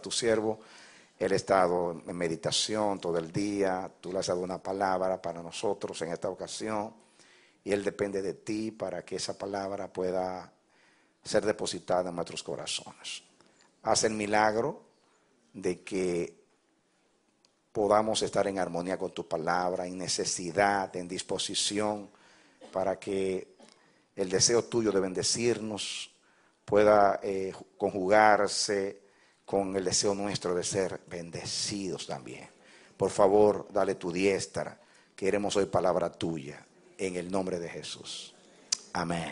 tu siervo. Él ha estado en meditación todo el día. Tú le has dado una palabra para nosotros en esta ocasión. Y Él depende de ti para que esa palabra pueda ser depositada en nuestros corazones. Haz el milagro de que podamos estar en armonía con tu palabra, en necesidad, en disposición, para que el deseo tuyo de bendecirnos pueda conjugarse con el deseo nuestro de ser bendecidos también. Por favor, dale tu diestra. Queremos hoy palabra tuya, en el nombre de Jesús. Amén.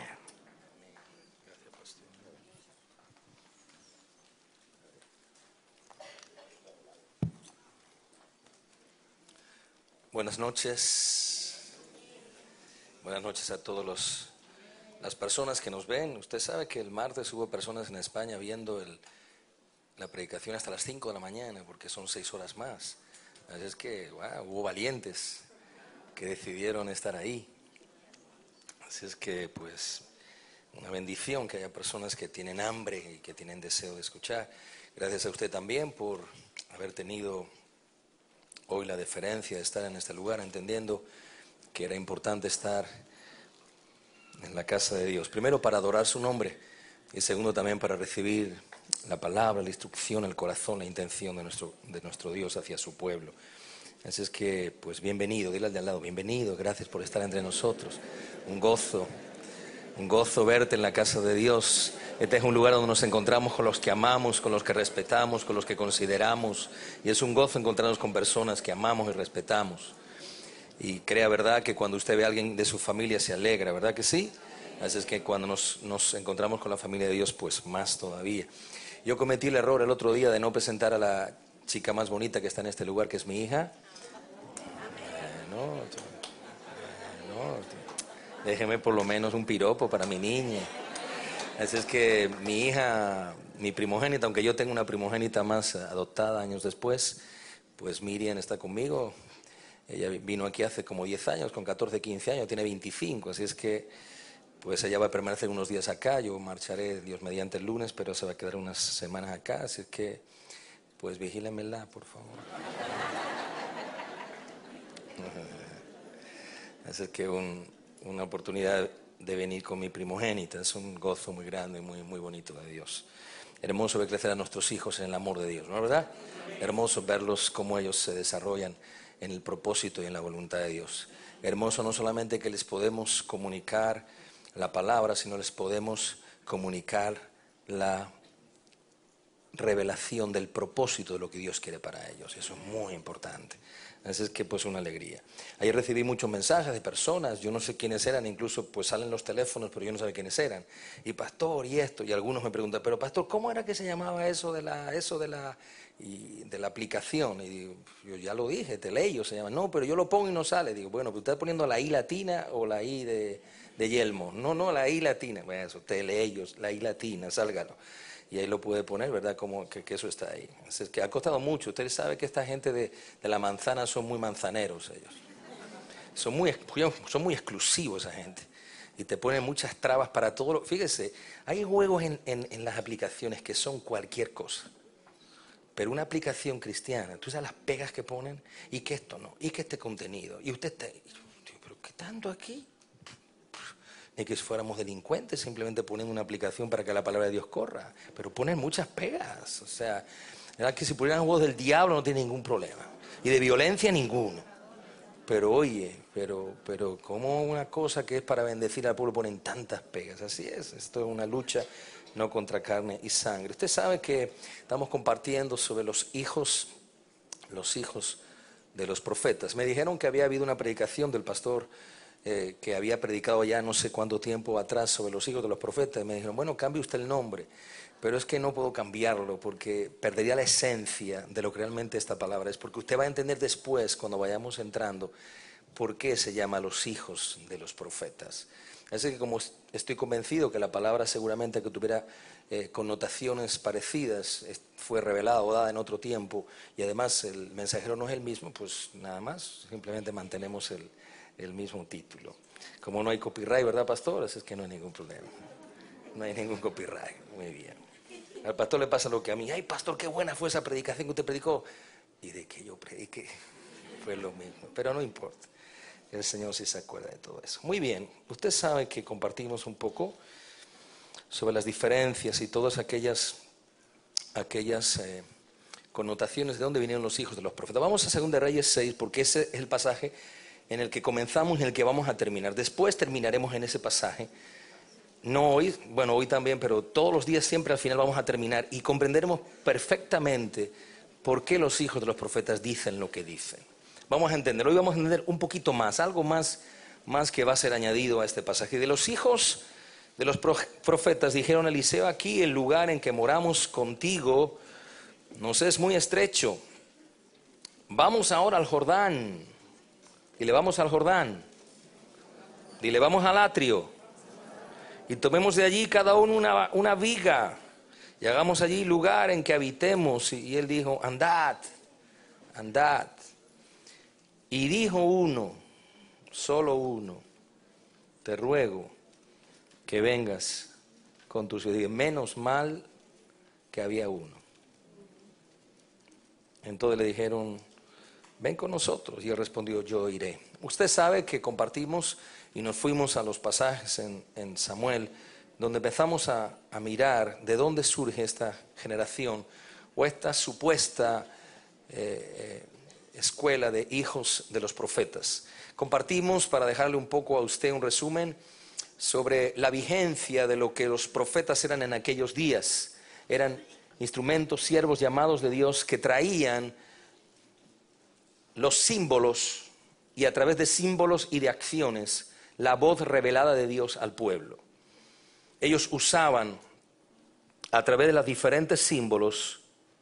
Buenas noches. Buenas noches a todas las personas que nos ven. Usted sabe que el martes hubo personas en España viendo la predicación hasta las 5 de la mañana, porque son 6 horas más. Así es que hubo valientes que decidieron estar ahí. Así es que, pues, una bendición que haya personas que tienen hambre y que tienen deseo de escuchar. Gracias a usted también por haber tenido hoy la deferencia de estar en este lugar, entendiendo que era importante estar en la casa de Dios. Primero, para adorar su nombre, y segundo, también para recibir la palabra, la instrucción, el corazón, la intención de nuestro Dios hacia su pueblo. Así es que, pues, bienvenido. Dile al de al lado, bienvenido, gracias por estar entre nosotros. Un gozo verte en la casa de Dios. Este es un lugar donde nos encontramos con los que amamos, con los que respetamos, con los que consideramos. Y es un gozo encontrarnos con personas que amamos y respetamos. Y crea, ¿verdad?, que cuando usted ve a alguien de su familia se alegra, ¿verdad que sí? Así es que cuando nos encontramos con la familia de Dios, pues más todavía. Yo cometí el error el otro día de no presentar a la chica más bonita que está en este lugar, que es mi hija. Déjeme por lo menos un piropo para mi niña. Así es que mi hija, mi primogénita, aunque yo tengo una primogénita más adoptada años después, pues Miriam está conmigo. Ella vino aquí hace como 10 años, con 14, 15 años, tiene 25, así es que pues ella va a permanecer unos días acá. Yo marcharé, Dios mediante, el lunes, pero se va a quedar unas semanas acá, así es que pues vigílenmela, por favor. Así es que una oportunidad de venir con mi primogénita es un gozo muy grande, muy, muy bonito de Dios. Hermoso ver crecer a nuestros hijos en el amor de Dios, ¿no es verdad? Hermoso verlos cómo ellos se desarrollan en el propósito y en la voluntad de Dios. Hermoso no solamente que les podemos comunicar la palabra, sino les podemos comunicar la revelación del propósito de lo que Dios quiere para ellos. Eso es muy importante. Así es que pues una alegría. Ayer recibí muchos mensajes de personas, yo no sé quiénes eran, incluso pues salen los teléfonos, pero yo no sabía quiénes eran. Y pastor, y esto, y algunos me preguntan, pero pastor, ¿cómo era que se llamaba eso de la aplicación? Y digo, yo ya lo dije, Teleio se llama. No, pero yo lo pongo y no sale. Digo, bueno, pues usted está poniendo la I latina o la I de Yelmo. No, la I latina. Bueno, eso, Teleio, la I latina, sálgalo. Y ahí lo puede poner, ¿verdad? Como que eso está ahí. Es que ha costado mucho. Usted sabe que esta gente de la manzana son muy manzaneros ellos. Son muy exclusivos esa gente. Y te ponen muchas trabas para todo. Fíjese, hay juegos en las aplicaciones que son cualquier cosa. Pero una aplicación cristiana, tú sabes las pegas que ponen, y que esto no, y que este contenido, y usted está... ¿Pero qué tanto aquí? Ni que fuéramos delincuentes, simplemente ponen una aplicación para que la palabra de Dios corra. Pero ponen muchas pegas. O sea, ¿verdad? Que si pusieran juegos del diablo no tiene ningún problema. Y de violencia ninguno. Pero oye, pero como una cosa que es para bendecir al pueblo ponen tantas pegas. Así es, esto es una lucha no contra carne y sangre. Usted sabe que estamos compartiendo sobre los hijos de los profetas. Me dijeron que había habido una predicación del pastor que había predicado ya no sé cuánto tiempo atrás sobre los hijos de los profetas. Me dijeron, bueno, cambie usted el nombre, pero es que no puedo cambiarlo porque perdería la esencia de lo que realmente esta palabra es, porque usted va a entender después, cuando vayamos entrando, por qué se llama los hijos de los profetas. Así que como estoy convencido que la palabra seguramente que tuviera connotaciones parecidas, fue revelada o dada en otro tiempo, y además el mensajero no es el mismo, pues nada más, simplemente mantenemos el mismo título. Como no hay copyright, ¿verdad, pastor? Así es que no hay ningún problema. No hay ningún copyright. Muy bien. Al pastor le pasa lo que a mí. Ay, pastor, qué buena fue esa predicación que usted predicó. Y de que yo prediqué fue lo mismo. Pero no importa. El Señor sí se acuerda de todo eso. Muy bien. Usted sabe que compartimos un poco sobre las diferencias y todas aquellas connotaciones de dónde vinieron los hijos de los profetas. Vamos a 2 de Reyes 6, porque ese es el pasaje en el que comenzamos y en el que vamos a terminar. Después terminaremos en ese pasaje. No hoy, bueno, hoy también, pero todos los días siempre al final vamos a terminar y comprenderemos perfectamente por qué los hijos de los profetas dicen lo que dicen. Vamos a entender, hoy vamos a entender un poquito más, algo más que va a ser añadido a este pasaje. De los hijos de los profetas dijeron a Eliseo: aquí el lugar en que moramos contigo nos es muy estrecho. Vamos ahora al Jordán. Dile, vamos al Jordán. Dile, vamos al atrio. Y tomemos de allí cada uno una viga. Y hagamos allí lugar en que habitemos. Y él dijo: andad, andad. Y dijo uno, solo uno: te ruego que vengas con tus hijos. Menos mal que había uno. Entonces le dijeron: ven con nosotros. Y él respondió: yo iré. Usted sabe que compartimos y nos fuimos a los pasajes en Samuel, donde empezamos a mirar de dónde surge esta generación o esta supuesta escuela de hijos de los profetas. Compartimos, para dejarle un poco a usted un resumen, sobre la vigencia de lo que los profetas eran en aquellos días. Eran instrumentos, siervos llamados de Dios, que traían los símbolos, y a través de símbolos y de acciones, la voz revelada de Dios al pueblo. Ellos usaban, a través de los diferentes símbolos,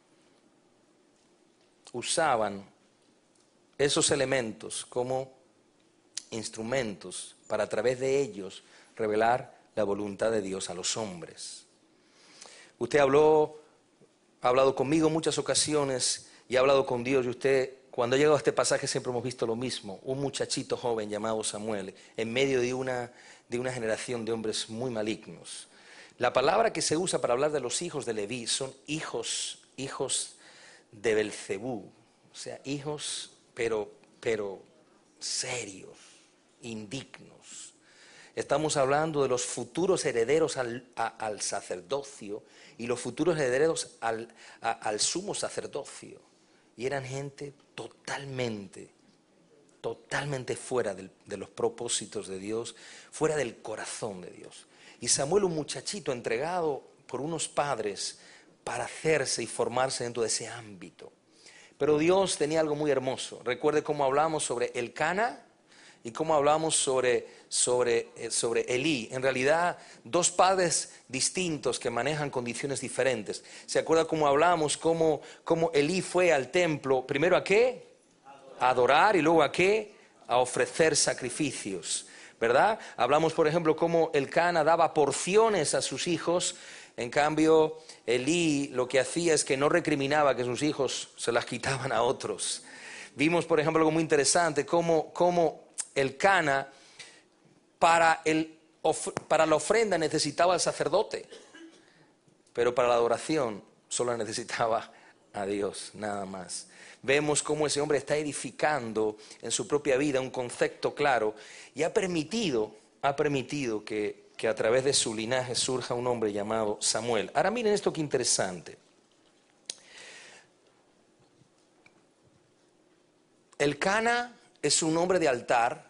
usaban esos elementos como instrumentos para, a través de ellos, revelar la voluntad de Dios a los hombres. Usted ha hablado conmigo en muchas ocasiones y ha hablado con Dios, y usted, cuando ha llegado a este pasaje, siempre hemos visto lo mismo. Un muchachito joven llamado Samuel, en medio de una generación de hombres muy malignos. La palabra que se usa para hablar de los hijos de Leví son hijos de Belcebú. O sea, hijos, pero serios, indignos. Estamos hablando de los futuros herederos al sacerdocio y los futuros herederos al sumo sacerdocio. Y eran gente totalmente fuera de los propósitos de Dios, fuera del corazón de Dios. Y Samuel, un muchachito entregado por unos padres para hacerse y formarse dentro de ese ámbito. Pero Dios tenía algo muy hermoso. Recuerde cómo hablamos sobre Elcana y cómo hablamos sobre Elí. En realidad, dos padres distintos que manejan condiciones diferentes. ¿Se acuerda cómo hablamos, cómo Elí fue al templo? Primero, ¿a qué? A adorar. Y luego, ¿a qué? A ofrecer sacrificios, ¿verdad? Hablamos, por ejemplo, cómo Elcana daba porciones a sus hijos. En cambio, Elí lo que hacía es que no recriminaba que sus hijos se las quitaban a otros. Vimos, por ejemplo, algo muy interesante, cómo Elcana para la ofrenda necesitaba al sacerdote, pero para la adoración solo necesitaba a Dios, nada más. Vemos cómo ese hombre está edificando en su propia vida un concepto claro y ha permitido que a través de su linaje surja un hombre llamado Samuel. Ahora miren esto que interesante. Elcana es un hombre de altar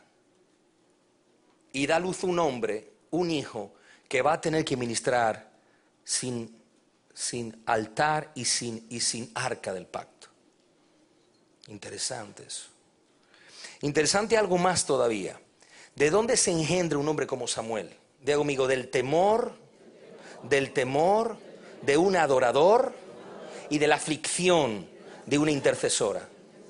y da a luz un hombre, un hijo, que va a tener que ministrar sin altar y sin arca del pacto. Interesante eso. Interesante algo más todavía. ¿De dónde se engendra un hombre como Samuel? Diga conmigo: del temor de un adorador y de la aflicción de una intercesora.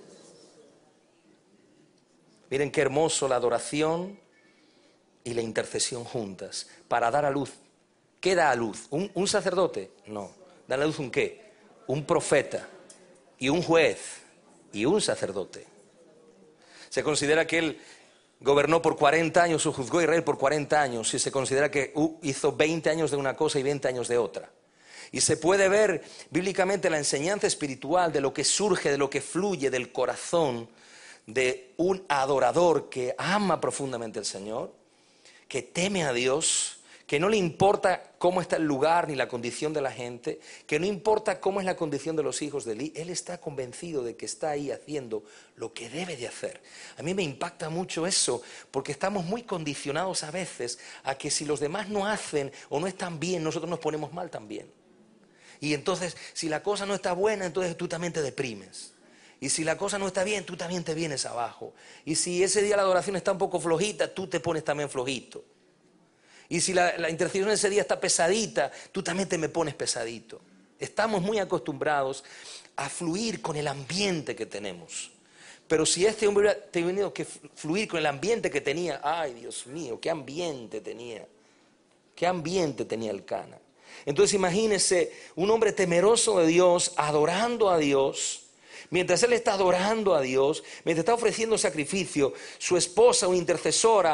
Miren qué hermoso, la adoración y la intercesión juntas para dar a luz. ¿Qué da a luz? ¿Un sacerdote? No. ¿Da a luz un qué? Un profeta y un juez y un sacerdote. Se considera que él gobernó por 40 años o juzgó a Israel por 40 años y se considera que hizo 20 años de una cosa y 20 años de otra. Y se puede ver bíblicamente la enseñanza espiritual de lo que surge, de lo que fluye del corazón de un adorador que ama profundamente al Señor, que teme a Dios, que no le importa cómo está el lugar ni la condición de la gente, que no importa cómo es la condición de los hijos de Elí. Él está convencido de que está ahí haciendo lo que debe de hacer. A mí me impacta mucho eso, porque estamos muy condicionados a veces a que si los demás no hacen o no están bien, nosotros nos ponemos mal también. Y entonces, si la cosa no está buena, entonces tú también te deprimes. Y si la cosa no está bien, tú también te vienes abajo. Y si ese día la adoración está un poco flojita, tú te pones también flojito. Y si la intercesión ese día está pesadita, tú también te me pones pesadito. Estamos muy acostumbrados a fluir con el ambiente que tenemos. Pero si este hombre hubiera tenido que fluir con el ambiente que tenía, ay Dios mío, qué ambiente tenía. Qué ambiente tenía el Cana. Entonces imagínese un hombre temeroso de Dios, adorando a Dios. Mientras él está adorando a Dios, mientras está ofreciendo sacrificio, su esposa, una intercesora,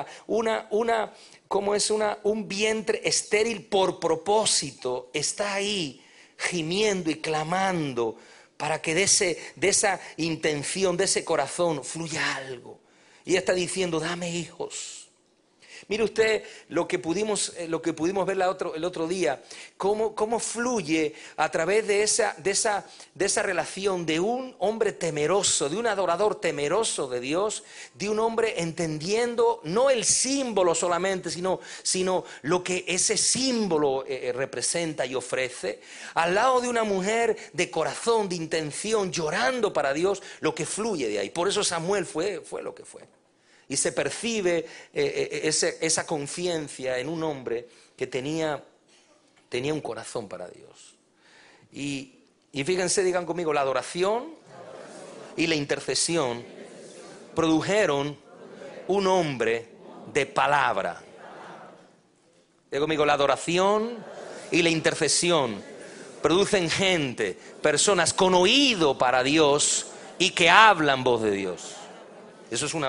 un vientre estéril por propósito, está ahí gimiendo y clamando para que de esa intención, de ese corazón, fluya algo. Y ella está diciendo, dame hijos. Mire usted lo que pudimos ver el otro día, cómo fluye a través de esa relación de un hombre temeroso, de un adorador temeroso de Dios, de un hombre entendiendo no el símbolo solamente, sino lo que ese símbolo representa y ofrece, al lado de una mujer de corazón, de intención, llorando para Dios, lo que fluye de ahí. Por eso Samuel fue lo que fue. Y se percibe esa conciencia en un hombre que tenía un corazón para Dios. Y fíjense, digan conmigo, la adoración y la intercesión produjeron un hombre de palabra. Digan conmigo, la adoración y la intercesión producen gente, personas con oído para Dios y que hablan voz de Dios. Eso es un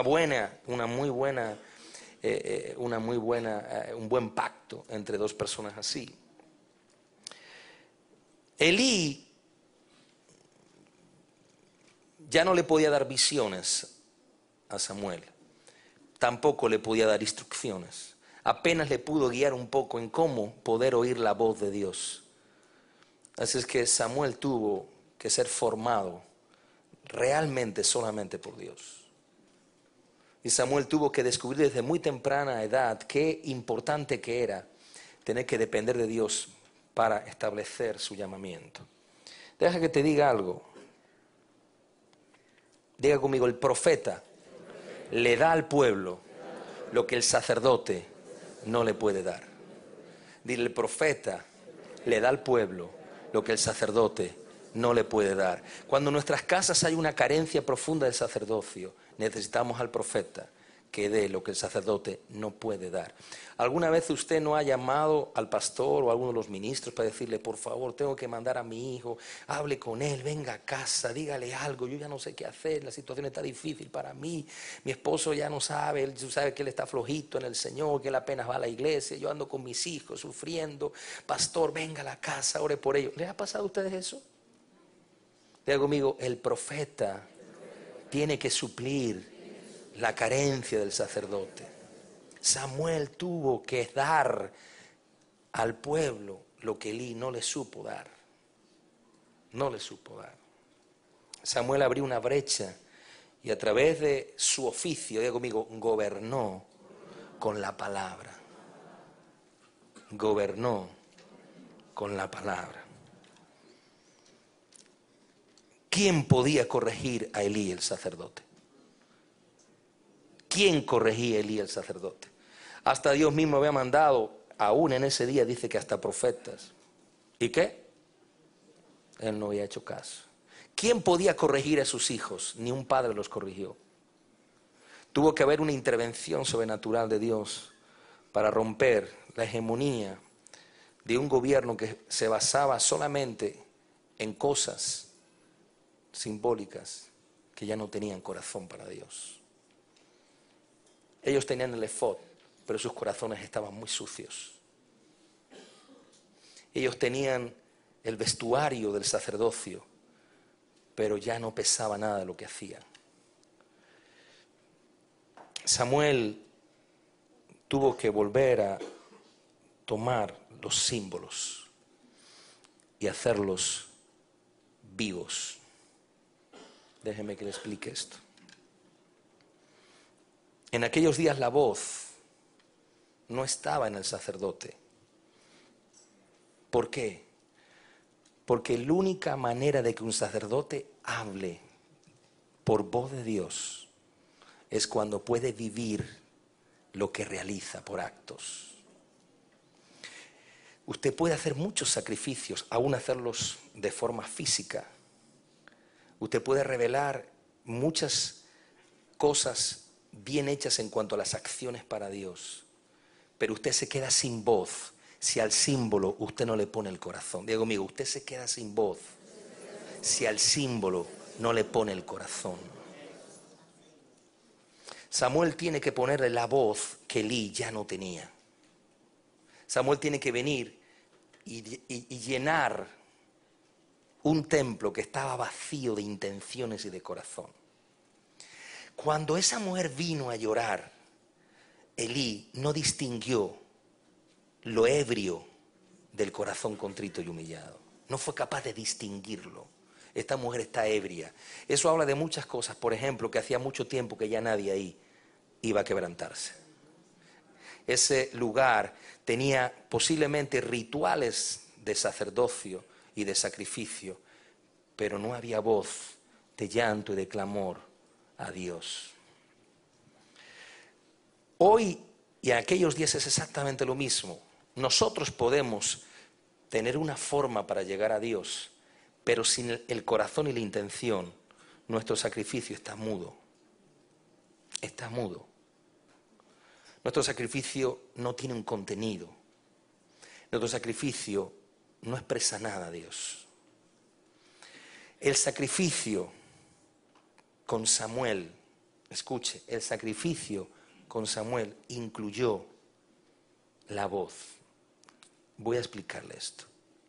buen pacto entre dos personas así. Elí ya no le podía dar visiones a Samuel, tampoco le podía dar instrucciones. Apenas le pudo guiar un poco en cómo poder oír la voz de Dios. Así es que Samuel tuvo que ser formado realmente solamente por Dios. Y Samuel tuvo que descubrir desde muy temprana edad qué importante que era tener que depender de Dios para establecer su llamamiento. Deja que te diga algo. Diga conmigo, el profeta le da al pueblo lo que el sacerdote no le puede dar. Dile, el profeta le da al pueblo lo que el sacerdote no le puede dar. Cuando en nuestras casas hay una carencia profunda del sacerdocio, necesitamos al profeta que dé lo que el sacerdote no puede dar. ¿Alguna vez usted no ha llamado al pastor o a alguno de los ministros para decirle, por favor, tengo que mandar a mi hijo, hable con él, venga a casa, dígale algo, yo ya no sé qué hacer, la situación está difícil para mí, mi esposo ya no sabe, él sabe que él está flojito en el Señor, que él apenas va a la iglesia, yo ando con mis hijos sufriendo, pastor, venga a la casa, ore por ellos? ¿Les ha pasado a ustedes eso? Diga conmigo, el profeta tiene que suplir la carencia del sacerdote. Samuel tuvo que dar al pueblo lo que Elí no le supo dar. No le supo dar. Samuel abrió una brecha y a través de su oficio, diga conmigo, gobernó con la palabra. Gobernó con la palabra. ¿Quién podía corregir a Elí el sacerdote? ¿Quién corregía a Elí el sacerdote? Hasta Dios mismo había mandado, aún en ese día dice que hasta profetas. ¿Y qué? Él no había hecho caso. ¿Quién podía corregir a sus hijos? Ni un padre los corrigió. Tuvo que haber una intervención sobrenatural de Dios para romper la hegemonía de un gobierno que se basaba solamente en cosas simbólicas que ya no tenían corazón para Dios. Ellos tenían el efod, pero sus corazones estaban muy sucios. Ellos tenían el vestuario del sacerdocio, pero ya no pesaba nada de lo que hacía. Samuel tuvo que volver a tomar los símbolos y hacerlos vivos. Déjeme que le explique esto. En aquellos días la voz no estaba en el sacerdote. ¿Por qué? Porque la única manera de que un sacerdote hable por voz de Dios es cuando puede vivir lo que realiza por actos. Usted puede hacer muchos sacrificios, aún hacerlos de forma física. Usted puede revelar muchas cosas bien hechas en cuanto a las acciones para Dios, pero usted se queda sin voz si al símbolo usted no le pone el corazón. Diga conmigo, usted se queda sin voz si al símbolo no le pone el corazón. Samuel tiene que ponerle la voz que Elí ya no tenía. Samuel tiene que venir y llenar un templo que estaba vacío de intenciones y de corazón. Cuando esa mujer vino a llorar, Elí no distinguió lo ebrio del corazón contrito y humillado. No fue capaz de distinguirlo. Esta mujer está ebria. Eso habla de muchas cosas. Por ejemplo, que hacía mucho tiempo que ya nadie ahí iba a quebrantarse. Ese lugar tenía posiblemente rituales de sacerdocio y de sacrificio, pero no había voz de llanto y de clamor a Dios. Hoy y en aquellos días es exactamente lo mismo. Nosotros podemos tener una forma para llegar a Dios, pero sin el corazón y la intención, nuestro sacrificio está mudo. Está mudo. Nuestro sacrificio no tiene un contenido. Nuestro sacrificio no expresa nada a Dios. El sacrificio con Samuel, escuche, el sacrificio con Samuel incluyó la voz. Voy a explicarle esto.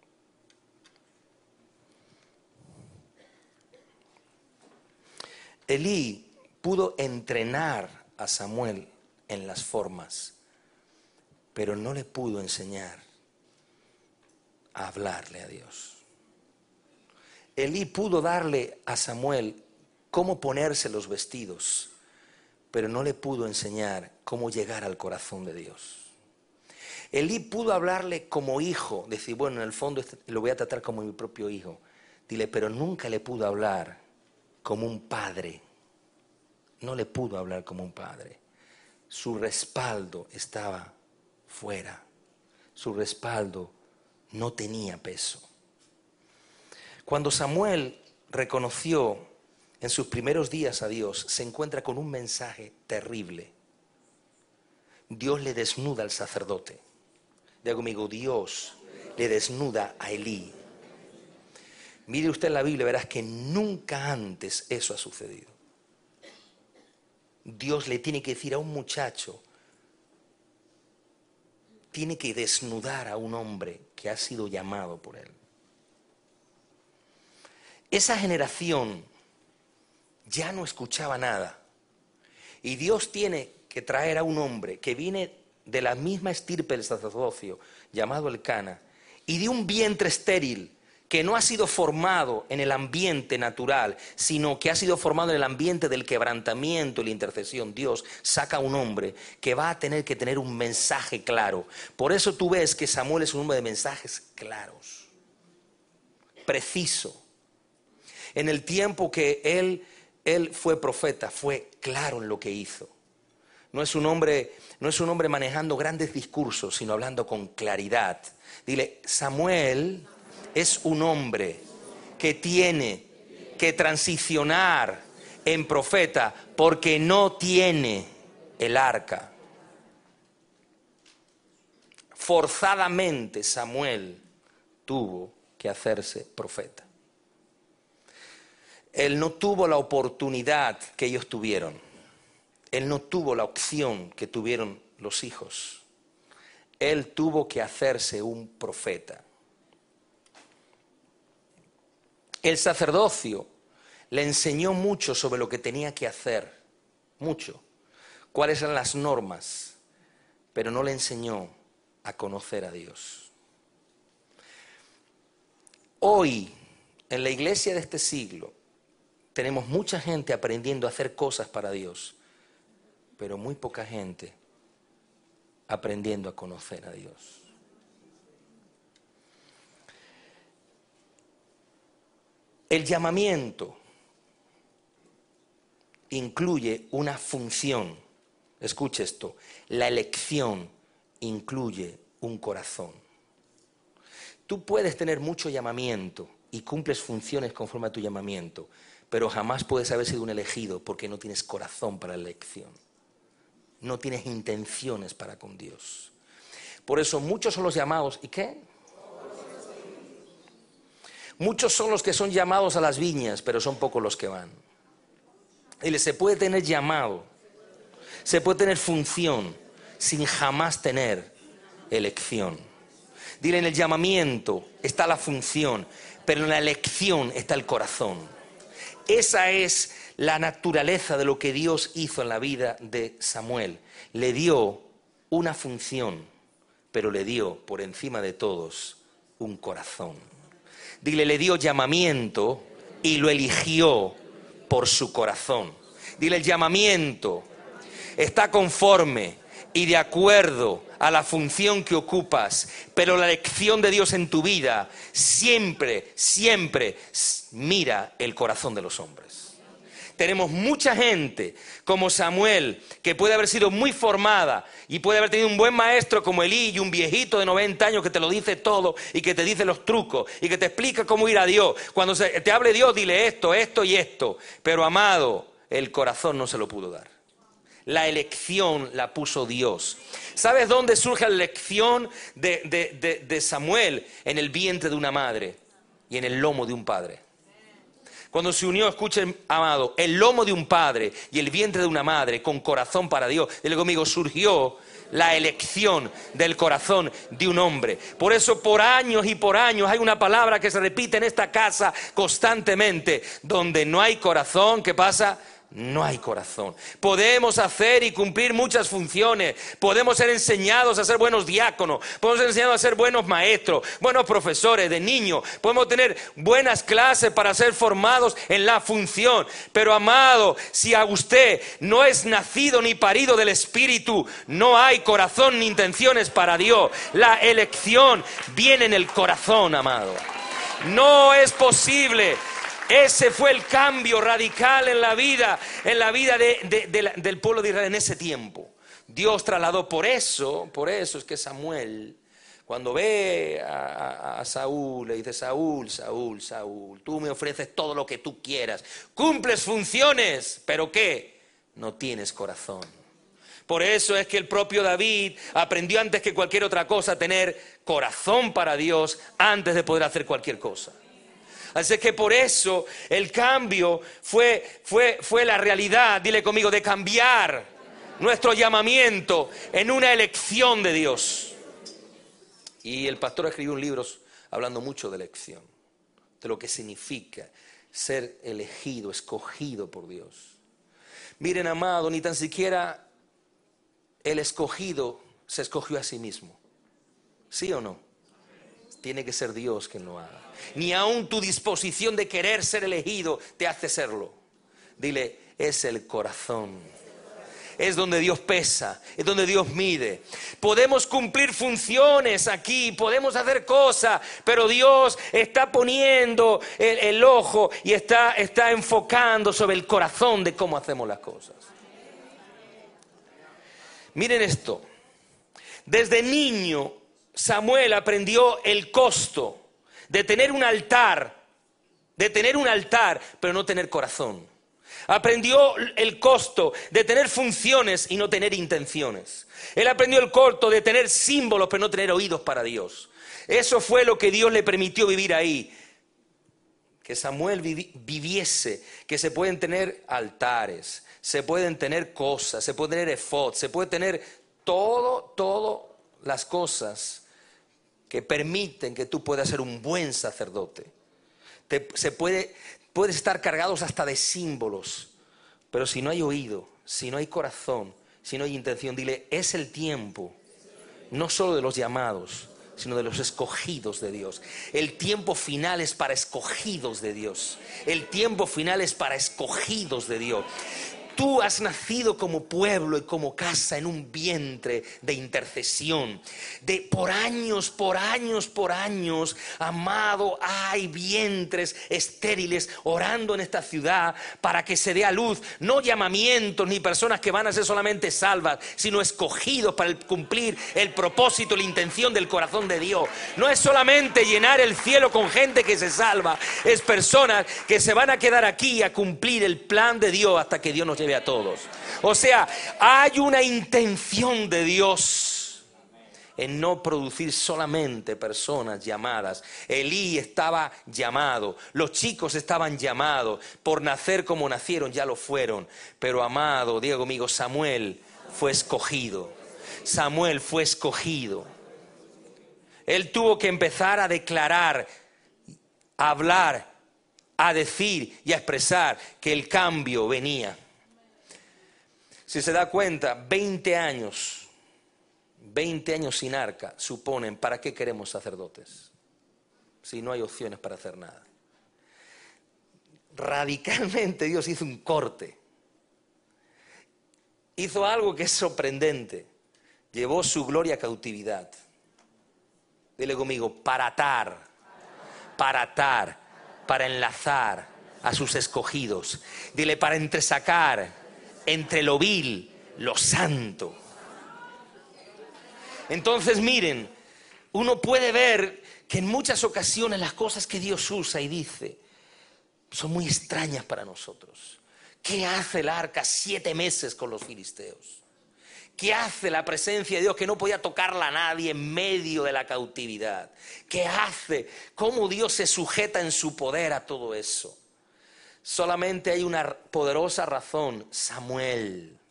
Elí pudo entrenar a Samuel en las formas, pero no le pudo enseñar a hablarle a Dios. Elí pudo darle a Samuel cómo ponerse los vestidos, pero no le pudo enseñar cómo llegar al corazón de Dios. Elí pudo hablarle como hijo, decir, bueno, en el fondo lo voy a tratar como mi propio hijo. Dile, pero nunca le pudo hablar como un padre. No le pudo hablar como un padre. Su respaldo estaba fuera. Su respaldo no tenía peso. Cuando Samuel reconoció en sus primeros días a Dios, se encuentra con un mensaje terrible. Dios le desnuda al sacerdote. Diga conmigo, Dios le desnuda a Elí. Mire usted en la Biblia, verás que nunca antes eso ha sucedido. Dios le tiene que decir a un muchacho, tiene que desnudar a un hombre que ha sido llamado por él. Esa generación ya no escuchaba nada. Y Dios tiene que traer a un hombre que viene de la misma estirpe del sacerdocio, llamado Elcana, y de un vientre estéril, que no ha sido formado en el ambiente natural, sino que ha sido formado en el ambiente del quebrantamiento y la intercesión. Dios saca a un hombre que va a tener que tener un mensaje claro. Por eso tú ves que Samuel es un hombre de mensajes claros, preciso. En el tiempo que él fue profeta, fue claro en lo que hizo. No es un hombre manejando grandes discursos, sino hablando con claridad. Dile, Samuel es un hombre que tiene que transicionar en profeta porque no tiene el arca. Forzadamente Samuel tuvo que hacerse profeta. Él no tuvo la oportunidad que ellos tuvieron. Él no tuvo la opción que tuvieron los hijos. Él tuvo que hacerse un profeta. El sacerdocio le enseñó mucho sobre lo que tenía que hacer, mucho, cuáles eran las normas, pero no le enseñó a conocer a Dios. Hoy, en la iglesia de este siglo, tenemos mucha gente aprendiendo a hacer cosas para Dios, pero muy poca gente aprendiendo a conocer a Dios. El llamamiento incluye una función. Escuche esto, la elección incluye un corazón. Tú puedes tener mucho llamamiento y cumples funciones conforme a tu llamamiento, pero jamás puedes haber sido un elegido porque no tienes corazón para la elección. No tienes intenciones para con Dios. Por eso muchos son los llamados. ¿Y qué? Muchos son los que son llamados a las viñas, pero son pocos los que van. Y se puede tener llamado, se puede tener función, sin jamás tener elección. Dile, en el llamamiento está la función, pero en la elección está el corazón. Esa es la naturaleza de lo que Dios hizo en la vida de Samuel. Le dio una función, pero le dio por encima de todos un corazón. Dile, le dio llamamiento y lo eligió por su corazón. Dile, el llamamiento está conforme y de acuerdo a la función que ocupas, pero la elección de Dios en tu vida siempre, siempre mira el corazón de los hombres. Tenemos mucha gente como Samuel que puede haber sido muy formada y puede haber tenido un buen maestro como Elí y un viejito de 90 años que te lo dice todo y que te dice los trucos y que te explica cómo ir a Dios. Cuando te hable Dios, dile esto, esto y esto. Pero amado, el corazón no se lo pudo dar. La elección la puso Dios. ¿Sabes dónde surge la elección de Samuel? En el vientre de una madre y en el lomo de un padre. Cuando se unió, escuchen, amado, el lomo de un padre y el vientre de una madre con corazón para Dios. Dile conmigo, surgió la elección del corazón de un hombre. Por eso por años y por años hay una palabra que se repite en esta casa constantemente. Donde no hay corazón, ¿qué pasa? No hay corazón. Podemos hacer y cumplir muchas funciones. Podemos ser enseñados a ser buenos diáconos. Podemos ser enseñados a ser buenos maestros, buenos profesores de niños. Podemos tener buenas clases para ser formados en la función. Pero amado, si a usted no es nacido ni parido del Espíritu, no hay corazón ni intenciones para Dios. La elección viene en el corazón, amado. No es posible. Ese fue el cambio radical en la vida del pueblo de Israel en ese tiempo. Dios trasladó, por eso es que Samuel, cuando ve a Saúl, le dice, Saúl, Saúl, Saúl, tú me ofreces todo lo que tú quieras, cumples funciones, pero ¿qué? No tienes corazón. Por eso es que el propio David aprendió antes que cualquier otra cosa a tener corazón para Dios antes de poder hacer cualquier cosa. Así que por eso el cambio fue la realidad, dile conmigo, de cambiar nuestro llamamiento en una elección de Dios. Y el pastor escribió un libro hablando mucho de elección, de lo que significa ser elegido, escogido por Dios. Miren, amado, ni tan siquiera el escogido se escogió a sí mismo. ¿Sí o no? Tiene que ser Dios quien lo haga. Ni aun tu disposición de querer ser elegido te hace serlo. Dile, es el corazón. Es donde Dios pesa, es donde Dios mide. Podemos cumplir funciones aquí, podemos hacer cosas, pero Dios está poniendo el ojo y está enfocando sobre el corazón de cómo hacemos las cosas. Miren esto. Desde niño Samuel aprendió el costo de tener un altar, pero no tener corazón. Aprendió el costo de tener funciones y no tener intenciones. Él aprendió el costo de tener símbolos, pero no tener oídos para Dios. Eso fue lo que Dios le permitió vivir ahí. Que Samuel viviese, que se pueden tener altares, se pueden tener cosas, se puede tener efod, se puede tener todo las cosas que permiten que tú puedas ser un buen sacerdote. Puedes estar cargados hasta de símbolos, pero si no hay oído, si no hay corazón, si no hay intención, dile, es el tiempo, no solo de los llamados, sino de los escogidos de Dios. El tiempo final es para escogidos de Dios. El tiempo final es para escogidos de Dios. Tú has nacido como pueblo y como casa en un vientre de intercesión. Por años, amado, hay vientres estériles orando en esta ciudad para que se dé a luz. No llamamientos ni personas que van a ser solamente salvas, sino escogidos para cumplir el propósito, la intención del corazón de Dios. No es solamente llenar el cielo con gente que se salva, es personas que se van a quedar aquí a cumplir el plan de Dios hasta que Dios nos lleve a todos. O sea, hay una intención de Dios en no producir solamente personas llamadas. Elí estaba llamado, los chicos estaban llamados, por nacer como nacieron ya lo fueron, pero amado, diga conmigo, Samuel fue escogido. Samuel fue escogido. Él tuvo que empezar a declarar, a hablar, a decir y a expresar que el cambio venía. Si se da cuenta, 20 años sin arca suponen, ¿para qué queremos sacerdotes? Si no hay opciones para hacer nada. Radicalmente Dios hizo un corte. Hizo algo que es sorprendente. Llevó su gloria a cautividad. Dile conmigo, para atar, para enlazar a sus escogidos. Dile, para entresacar entre lo vil, lo santo. Entonces miren, uno puede ver que en muchas ocasiones las cosas que Dios usa y dice son muy extrañas para nosotros. ¿Qué hace el arca 7 meses con los filisteos? ¿Qué hace la presencia de Dios que no podía tocarla a nadie en medio de la cautividad? ¿Qué hace? ¿Cómo Dios se sujeta en su poder a todo eso? Solamente hay una poderosa razón. Samuel,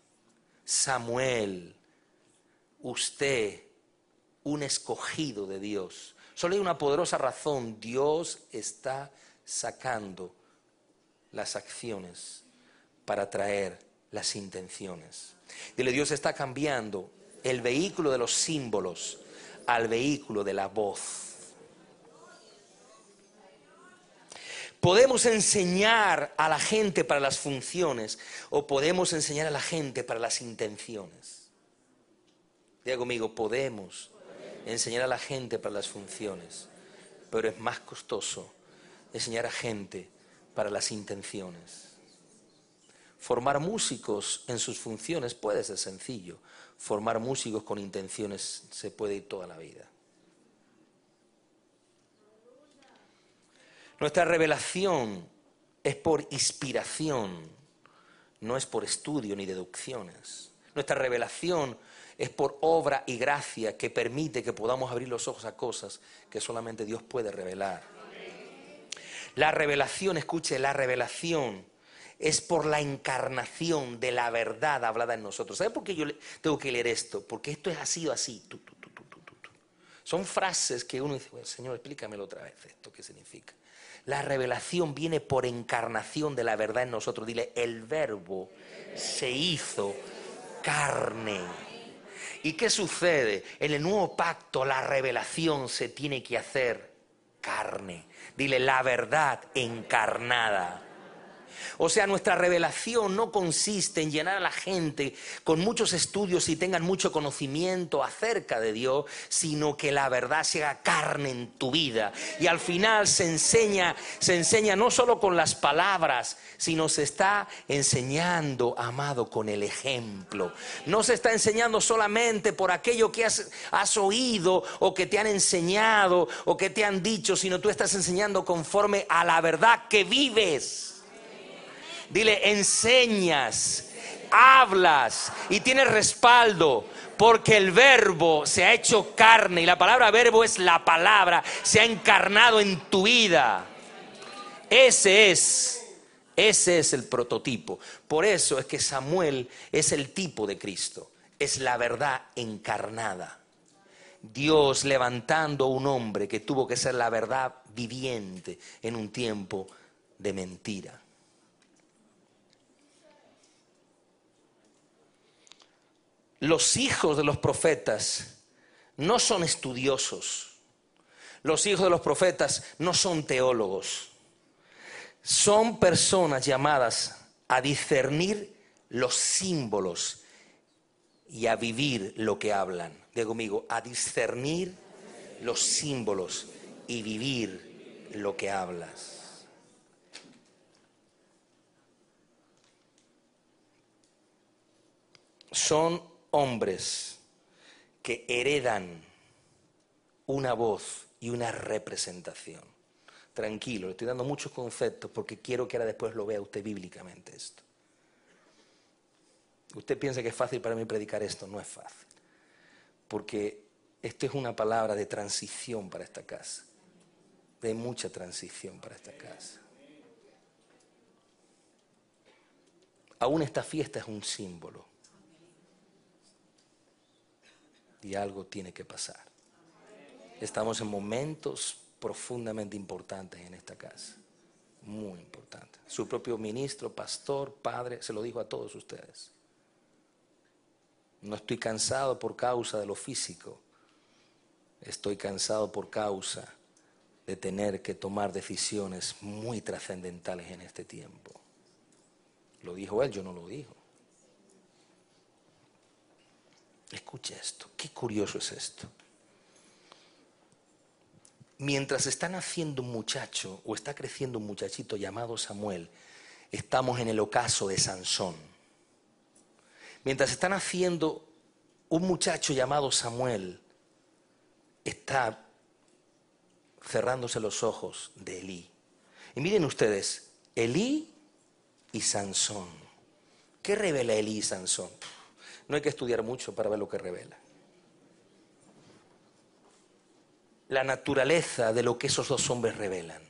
usted, un escogido de Dios. Solo hay una poderosa razón. Dios está sacando las acciones para traer las intenciones. Dile, Dios está cambiando el vehículo de los símbolos al vehículo de la voz. Podemos enseñar a la gente para las funciones o podemos enseñar a la gente para las intenciones. Diga conmigo, podemos enseñar a la gente para las funciones, pero es más costoso enseñar a gente para las intenciones. Formar músicos en sus funciones puede ser sencillo. Formar músicos con intenciones se puede ir toda la vida. Nuestra revelación es por inspiración, no es por estudio ni deducciones. Nuestra revelación es por obra y gracia que permite que podamos abrir los ojos a cosas que solamente Dios puede revelar. La revelación, escuche, la revelación es por la encarnación de la verdad hablada en nosotros. ¿Sabe por qué yo tengo que leer esto? Porque esto ha sido así. Son frases que uno dice, bueno, Señor, explícamelo otra vez esto, ¿qué significa? La revelación viene por encarnación de la verdad en nosotros. Dile, el verbo se hizo carne. ¿Y qué sucede? En el nuevo pacto la revelación se tiene que hacer carne. Dile, la verdad encarnada. O sea, nuestra revelación no consiste en llenar a la gente con muchos estudios y tengan mucho conocimiento acerca de Dios, sino que la verdad se haga carne en tu vida. Y al final se enseña no solo con las palabras, sino se está enseñando, amado, con el ejemplo. No se está enseñando solamente por aquello que has oído o que te han enseñado o que te han dicho, sino tú estás enseñando conforme a la verdad que vives. Dile, enseñas, hablas y tienes respaldo porque el verbo se ha hecho carne y la palabra verbo es la palabra, se ha encarnado en tu vida. Ese es el prototipo. Por eso es que Samuel es el tipo de Cristo, es la verdad encarnada. Dios levantando a un hombre que tuvo que ser la verdad viviente en un tiempo de mentira. Los hijos de los profetas no son estudiosos. Los hijos de los profetas no son teólogos. Son personas llamadas a discernir los símbolos y a vivir lo que hablan. Diga conmigo, a discernir los símbolos y vivir lo que hablas. Son hombres que heredan una voz y una representación. Tranquilo, le estoy dando muchos conceptos porque quiero que ahora después lo vea usted bíblicamente esto. Usted piensa que es fácil para mí predicar esto, no es fácil. Porque esto es una palabra de transición para esta casa. De mucha transición para esta casa. Aún esta fiesta es un símbolo. Y algo tiene que pasar. Estamos en momentos profundamente importantes en esta casa. Muy importantes. Su propio ministro, pastor, padre, se lo dijo a todos ustedes. No estoy cansado por causa de lo físico. Estoy cansado por causa de tener que tomar decisiones muy trascendentales en este tiempo. Lo dijo él, yo no lo digo. Escuche esto, qué curioso es esto. Mientras está naciendo un muchacho o está creciendo un muchachito llamado Samuel, estamos en el ocaso de Sansón. Mientras está naciendo un muchacho llamado Samuel, está cerrándose los ojos de Elí. Y miren ustedes, Elí y Sansón. ¿Qué revela Elí y Sansón? No hay que estudiar mucho para ver lo que revela. La naturaleza de lo que esos dos hombres revelan.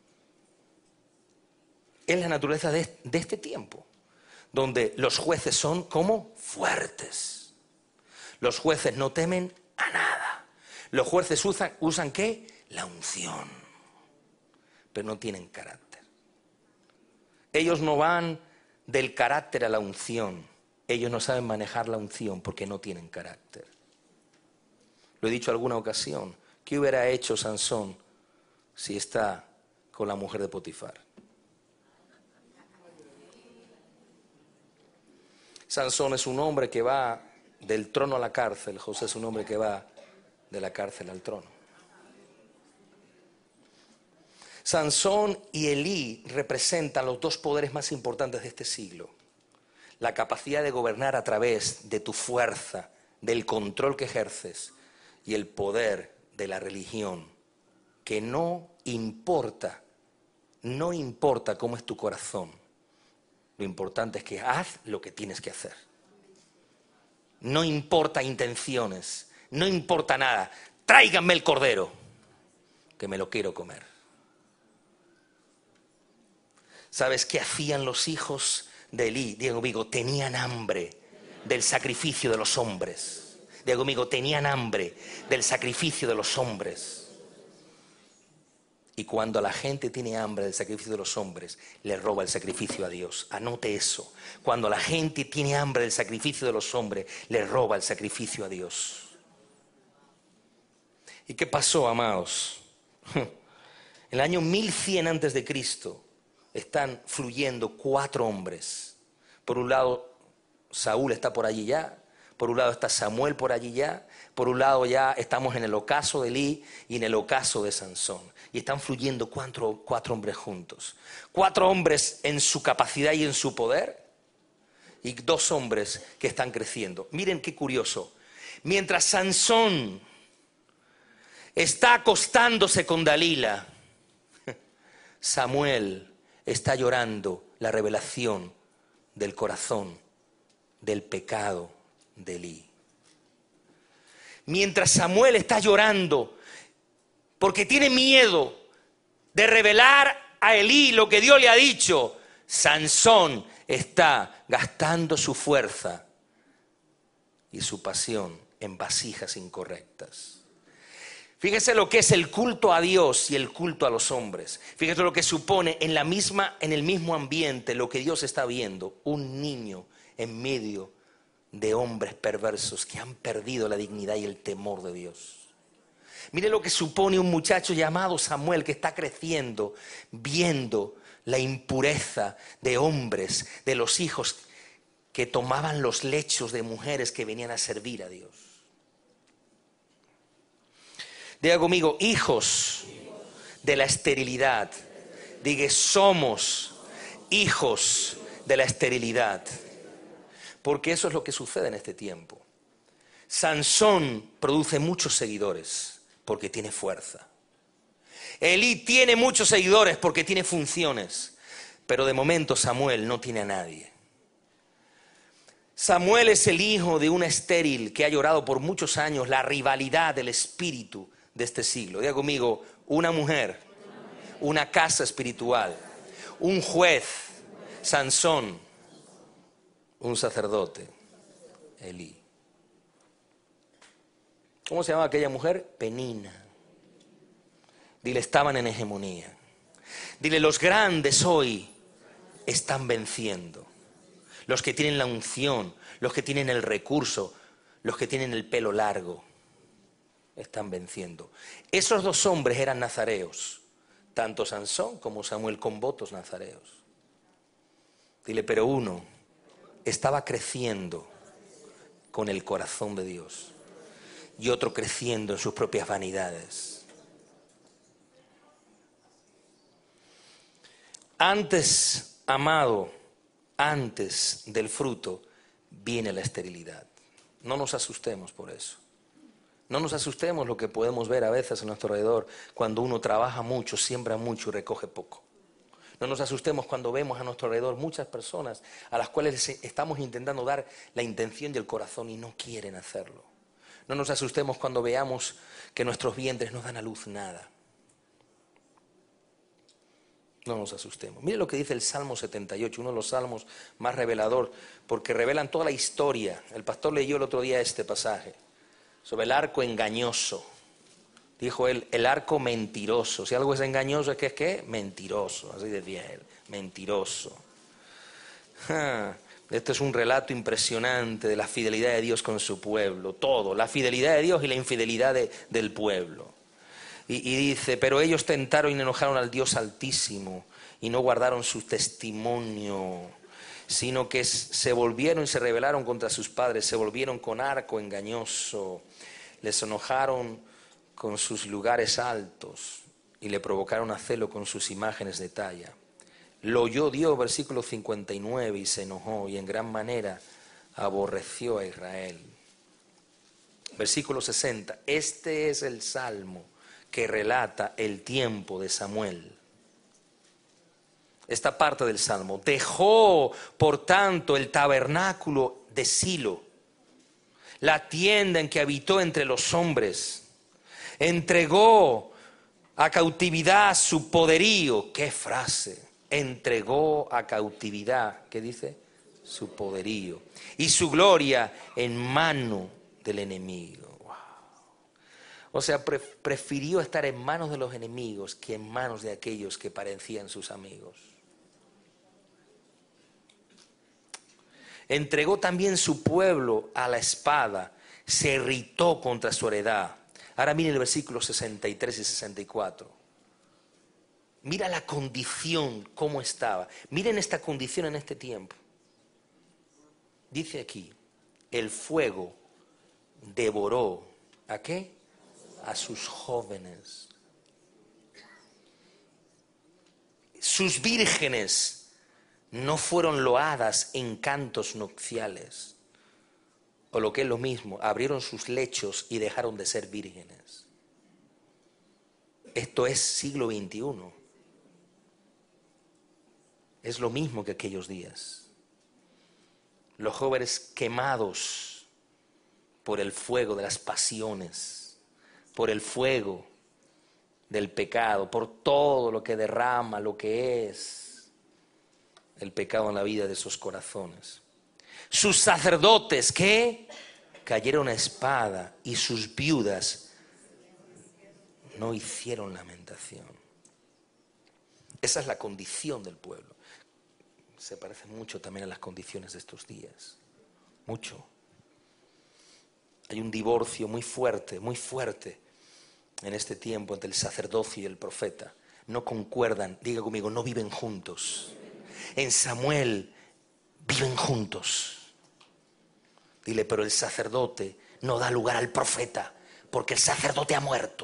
Es la naturaleza de este tiempo, donde los jueces son como fuertes. Los jueces no temen a nada. Los jueces usan ¿qué? La unción. Pero no tienen carácter. Ellos no van del carácter a la unción. Ellos no saben manejar la unción porque no tienen carácter. Lo he dicho en alguna ocasión. ¿Qué hubiera hecho Sansón si está con la mujer de Potifar? Sansón es un hombre que va del trono a la cárcel. José es un hombre que va de la cárcel al trono. Sansón y Elí representan los dos poderes más importantes de este siglo. La capacidad de gobernar a través de tu fuerza, del control que ejerces y el poder de la religión, que no importa cómo es tu corazón. Lo importante es que haz lo que tienes que hacer. No importa intenciones, no importa nada. Tráiganme el cordero, que me lo quiero comer. ¿Sabes qué hacían los hijos de Elí? Diego conmigo, tenían hambre del sacrificio de los hombres. Diego conmigo, tenían hambre del sacrificio de los hombres. Y cuando la gente tiene hambre del sacrificio de los hombres, le roba el sacrificio a Dios. Anote eso. Cuando la gente tiene hambre del sacrificio de los hombres, le roba el sacrificio a Dios. ¿Y qué pasó, amados? En el año 1100 antes de Cristo están fluyendo 4 hombres. Por un lado, Saúl está por allí ya. Por un lado está Samuel por allí ya. Por un lado ya estamos en el ocaso de Elí y en el ocaso de Sansón. Y están fluyendo cuatro hombres juntos. 4 hombres en su capacidad y en su poder. Y 2 hombres que están creciendo. Miren qué curioso. Mientras Sansón está acostándose con Dalila, Samuel está llorando la revelación del corazón, del pecado de Elí. Mientras Samuel está llorando porque tiene miedo de revelar a Elí lo que Dios le ha dicho, Sansón está gastando su fuerza y su pasión en vasijas incorrectas. Fíjese lo que es el culto a Dios y el culto a los hombres. Fíjese lo que supone en el mismo ambiente lo que Dios está viendo. Un niño en medio de hombres perversos que han perdido la dignidad y el temor de Dios. Mire lo que supone un muchacho llamado Samuel que está creciendo, viendo la impureza de hombres, de los hijos que tomaban los lechos de mujeres que venían a servir a Dios. Diga conmigo, hijos de la esterilidad. Diga, somos hijos de la esterilidad. Porque eso es lo que sucede en este tiempo. Sansón produce muchos seguidores porque tiene fuerza. Elí tiene muchos seguidores porque tiene funciones. Pero de momento Samuel no tiene a nadie. Samuel es el hijo de una estéril que ha llorado por muchos años la rivalidad del espíritu de este siglo. Diga conmigo, una mujer, una casa espiritual, un juez, Sansón, un sacerdote, Elí. ¿Cómo se llamaba aquella mujer? Penina. Dile, estaban en hegemonía. Dile, los grandes hoy están venciendo. Los que tienen la unción, los que tienen el recurso, los que tienen el pelo largo, están venciendo. Esos dos hombres eran nazareos, tanto Sansón como Samuel, con votos nazareos. Dile, pero uno estaba creciendo con el corazón de Dios y otro creciendo en sus propias vanidades. Antes, amado, antes del fruto viene la esterilidad. No nos asustemos por eso. No nos asustemos lo que podemos ver a veces a nuestro alrededor cuando uno trabaja mucho, siembra mucho y recoge poco. No nos asustemos cuando vemos a nuestro alrededor muchas personas a las cuales estamos intentando dar la intención y el corazón y no quieren hacerlo. No nos asustemos cuando veamos que nuestros vientres no dan a luz nada. No nos asustemos. Mire lo que dice el Salmo 78, uno de los salmos más revelador, porque revelan toda la historia. El pastor leyó el otro día este pasaje sobre el arco engañoso. Dijo él, el arco mentiroso. Si algo es engañoso, es que es ¿qué? Mentiroso. Así decía él, mentiroso. Esto es un relato impresionante de la fidelidad de Dios con su pueblo. Todo, la fidelidad de Dios y la infidelidad del pueblo. Y dice, pero ellos tentaron y enojaron al Dios Altísimo y no guardaron su testimonio, sino que se volvieron y se rebelaron contra sus padres, se volvieron con arco engañoso, les enojaron con sus lugares altos y le provocaron a celo con sus imágenes de talla. Lo oyó Dios, versículo 59, y se enojó y en gran manera aborreció a Israel. Versículo 60, este es el salmo que relata el tiempo de Samuel. Esta parte del salmo, dejó por tanto el tabernáculo de Silo, la tienda en que habitó entre los hombres, entregó a cautividad su poderío. ¡Qué frase! Entregó a cautividad, ¿qué dice? Su poderío y su gloria en mano del enemigo. Wow. O sea, prefirió estar en manos de los enemigos que en manos de aquellos que parecían sus amigos. Entregó también su pueblo a la espada, se irritó contra su heredad. Ahora miren el versículo 63 y 64. Mira la condición, cómo estaba. Miren esta condición en este tiempo. Dice aquí, el fuego devoró, ¿a qué? A sus jóvenes. Sus vírgenes no fueron loadas en cantos nupciales. O lo que es lo mismo, abrieron sus lechos y dejaron de ser vírgenes. Esto es siglo XXI. Es lo mismo que aquellos días. Los jóvenes quemados por el fuego de las pasiones, por el fuego del pecado, por todo lo que derrama, lo que es el pecado en la vida de esos corazones. Sus sacerdotes, ¿qué? Cayeron a espada y sus viudas no hicieron lamentación. Esa es la condición del pueblo. Se parece mucho también a las condiciones de estos días. Mucho. Hay un divorcio muy fuerte en este tiempo entre el sacerdocio y el profeta. No concuerdan, diga conmigo, no viven juntos. En Samuel viven juntos. Dile, pero el sacerdote no da lugar al profeta, porque el sacerdote ha muerto.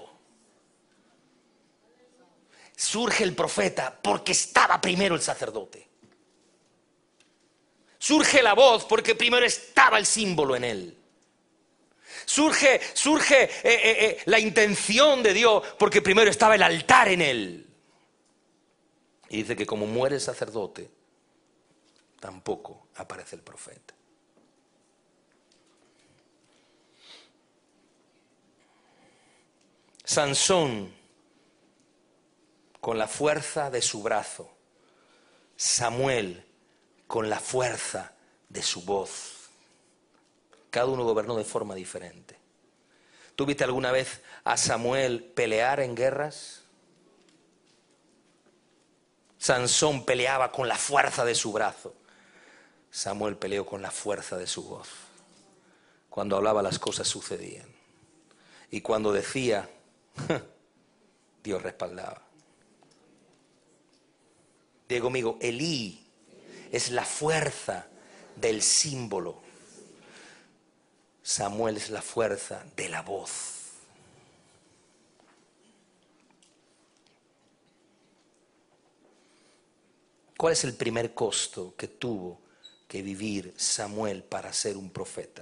Surge el profeta porque estaba primero el sacerdote. Surge la voz porque primero estaba el símbolo en él. Surge la intención de Dios porque primero estaba el altar en él. Y dice que como muere el sacerdote, tampoco aparece el profeta. Sansón, con la fuerza de su brazo. Samuel, con la fuerza de su voz. Cada uno gobernó de forma diferente. ¿Tú viste alguna vez a Samuel pelear en guerras? Sansón peleaba con la fuerza de su brazo. Samuel peleó con la fuerza de su voz. Cuando hablaba las cosas sucedían. Y cuando decía, Dios respaldaba. Diga conmigo, Elí es la fuerza del símbolo. Samuel es la fuerza de la voz. ¿Cuál es el primer costo que tuvo que vivir Samuel para ser un profeta?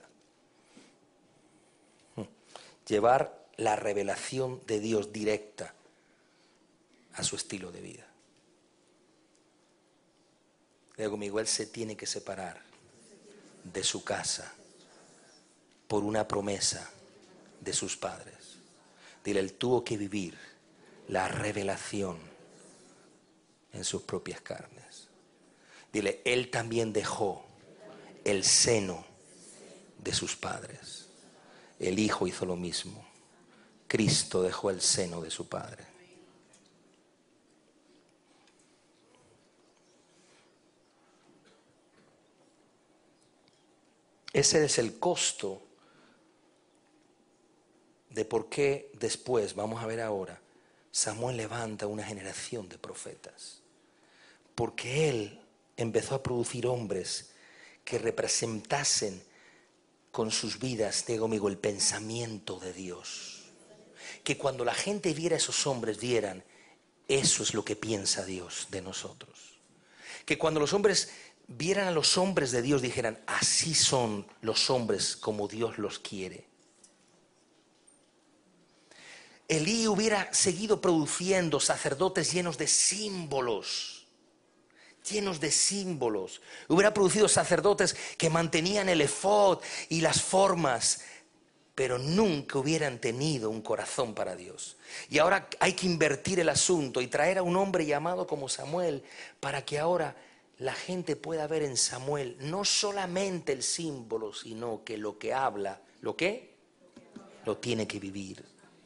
Llevar la revelación de Dios directa a su estilo de vida. Diga conmigo, él se tiene que separar de su casa por una promesa de sus padres. Dile, él tuvo que vivir la revelación en sus propias carnes. Dile, él también dejó el seno de sus padres. El Hijo hizo lo mismo. Cristo dejó el seno de su Padre. Ese es el costo de por qué después, vamos a ver ahora, Samuel levanta una generación de profetas. Porque él empezó a producir hombres que representasen con sus vidas, digo amigo, el pensamiento de Dios. Que cuando la gente viera a esos hombres, vieran, eso es lo que piensa Dios de nosotros. Que cuando los hombres vieran a los hombres de Dios, dijeran, así son los hombres como Dios los quiere. Elí hubiera seguido produciendo sacerdotes llenos de símbolos. Hubiera producido sacerdotes que mantenían el efod y las formas, pero nunca hubieran tenido un corazón para Dios. Y ahora hay que invertir el asunto y traer a un hombre llamado como Samuel para que ahora la gente pueda ver en Samuel no solamente el símbolo, sino que lo que habla, ¿lo qué? Lo tiene que vivir.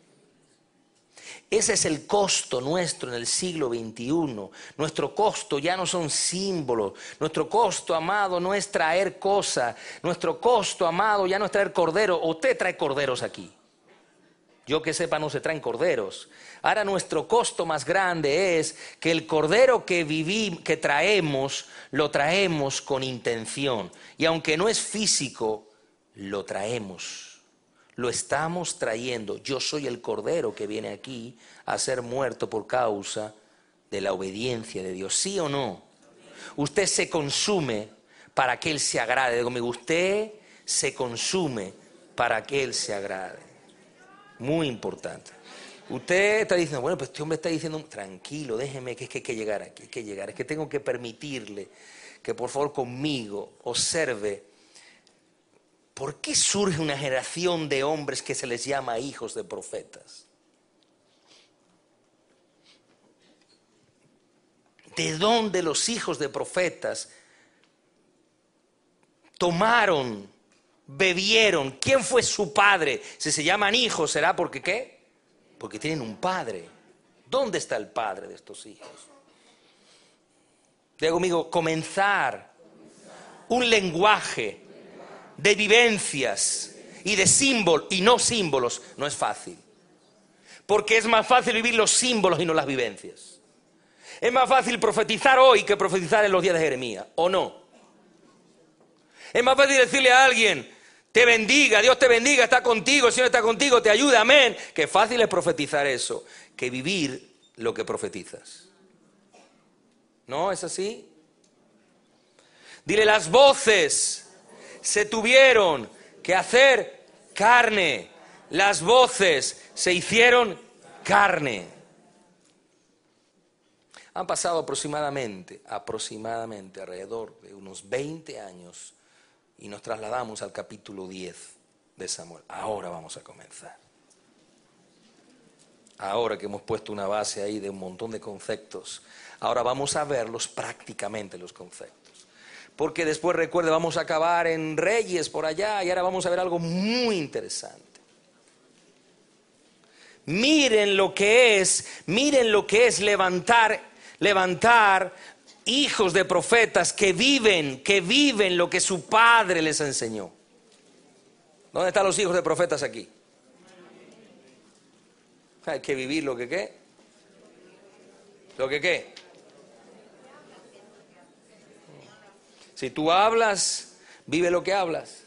Ese es el costo nuestro en el siglo XXI. Nuestro costo ya no son símbolos. Nuestro costo, amado, no es traer cosas. Nuestro costo, amado, ya no es traer corderos. Usted trae corderos aquí. Yo que sepa, no se traen corderos. Ahora nuestro costo más grande es que el cordero que traemos, lo traemos con intención. Y aunque no es físico, lo traemos. Lo estamos trayendo. Yo soy el cordero que viene aquí a ser muerto por causa de la obediencia de Dios. ¿Sí o no? Usted se consume para que Él se agrade. Digo conmigo, usted se consume para que Él se agrade. Muy importante. Usted está diciendo, bueno, pues este hombre está diciendo, tranquilo, déjeme que es que hay que llegar aquí, hay que llegar. Es que tengo que permitirle que por favor conmigo observe. ¿Por qué surge una generación de hombres que se les llama hijos de profetas? ¿De dónde los hijos de profetas tomaron, bebieron? ¿Quién fue su padre? Si se llaman hijos, ¿será porque qué? Porque tienen un padre. ¿Dónde está el padre de estos hijos? Diga conmigo, comenzar un lenguaje de vivencias y de símbolos y no símbolos no es fácil. Porque es más fácil vivir los símbolos y no las vivencias. Es más fácil profetizar hoy que profetizar en los días de Jeremías, ¿o no? Es más fácil decirle a alguien, te bendiga, Dios te bendiga, está contigo, el Señor está contigo, te ayuda, amén. Qué fácil es profetizar eso, que vivir lo que profetizas. ¿No es así? Dile, las voces se tuvieron que hacer carne. Las voces se hicieron carne. Han pasado aproximadamente alrededor de unos 20 años y nos trasladamos al capítulo 10 de Samuel. Ahora vamos a comenzar. Ahora que hemos puesto una base ahí de un montón de conceptos, ahora vamos a verlos prácticamente los conceptos. Porque después, recuerde, vamos a acabar en Reyes por allá y ahora vamos a ver algo muy interesante. Miren lo que es levantar hijos de profetas que viven lo que su padre les enseñó. ¿Dónde están los hijos de profetas aquí? Hay que vivir lo que qué. ¿Lo que qué? Si tú hablas, vive lo que hablas.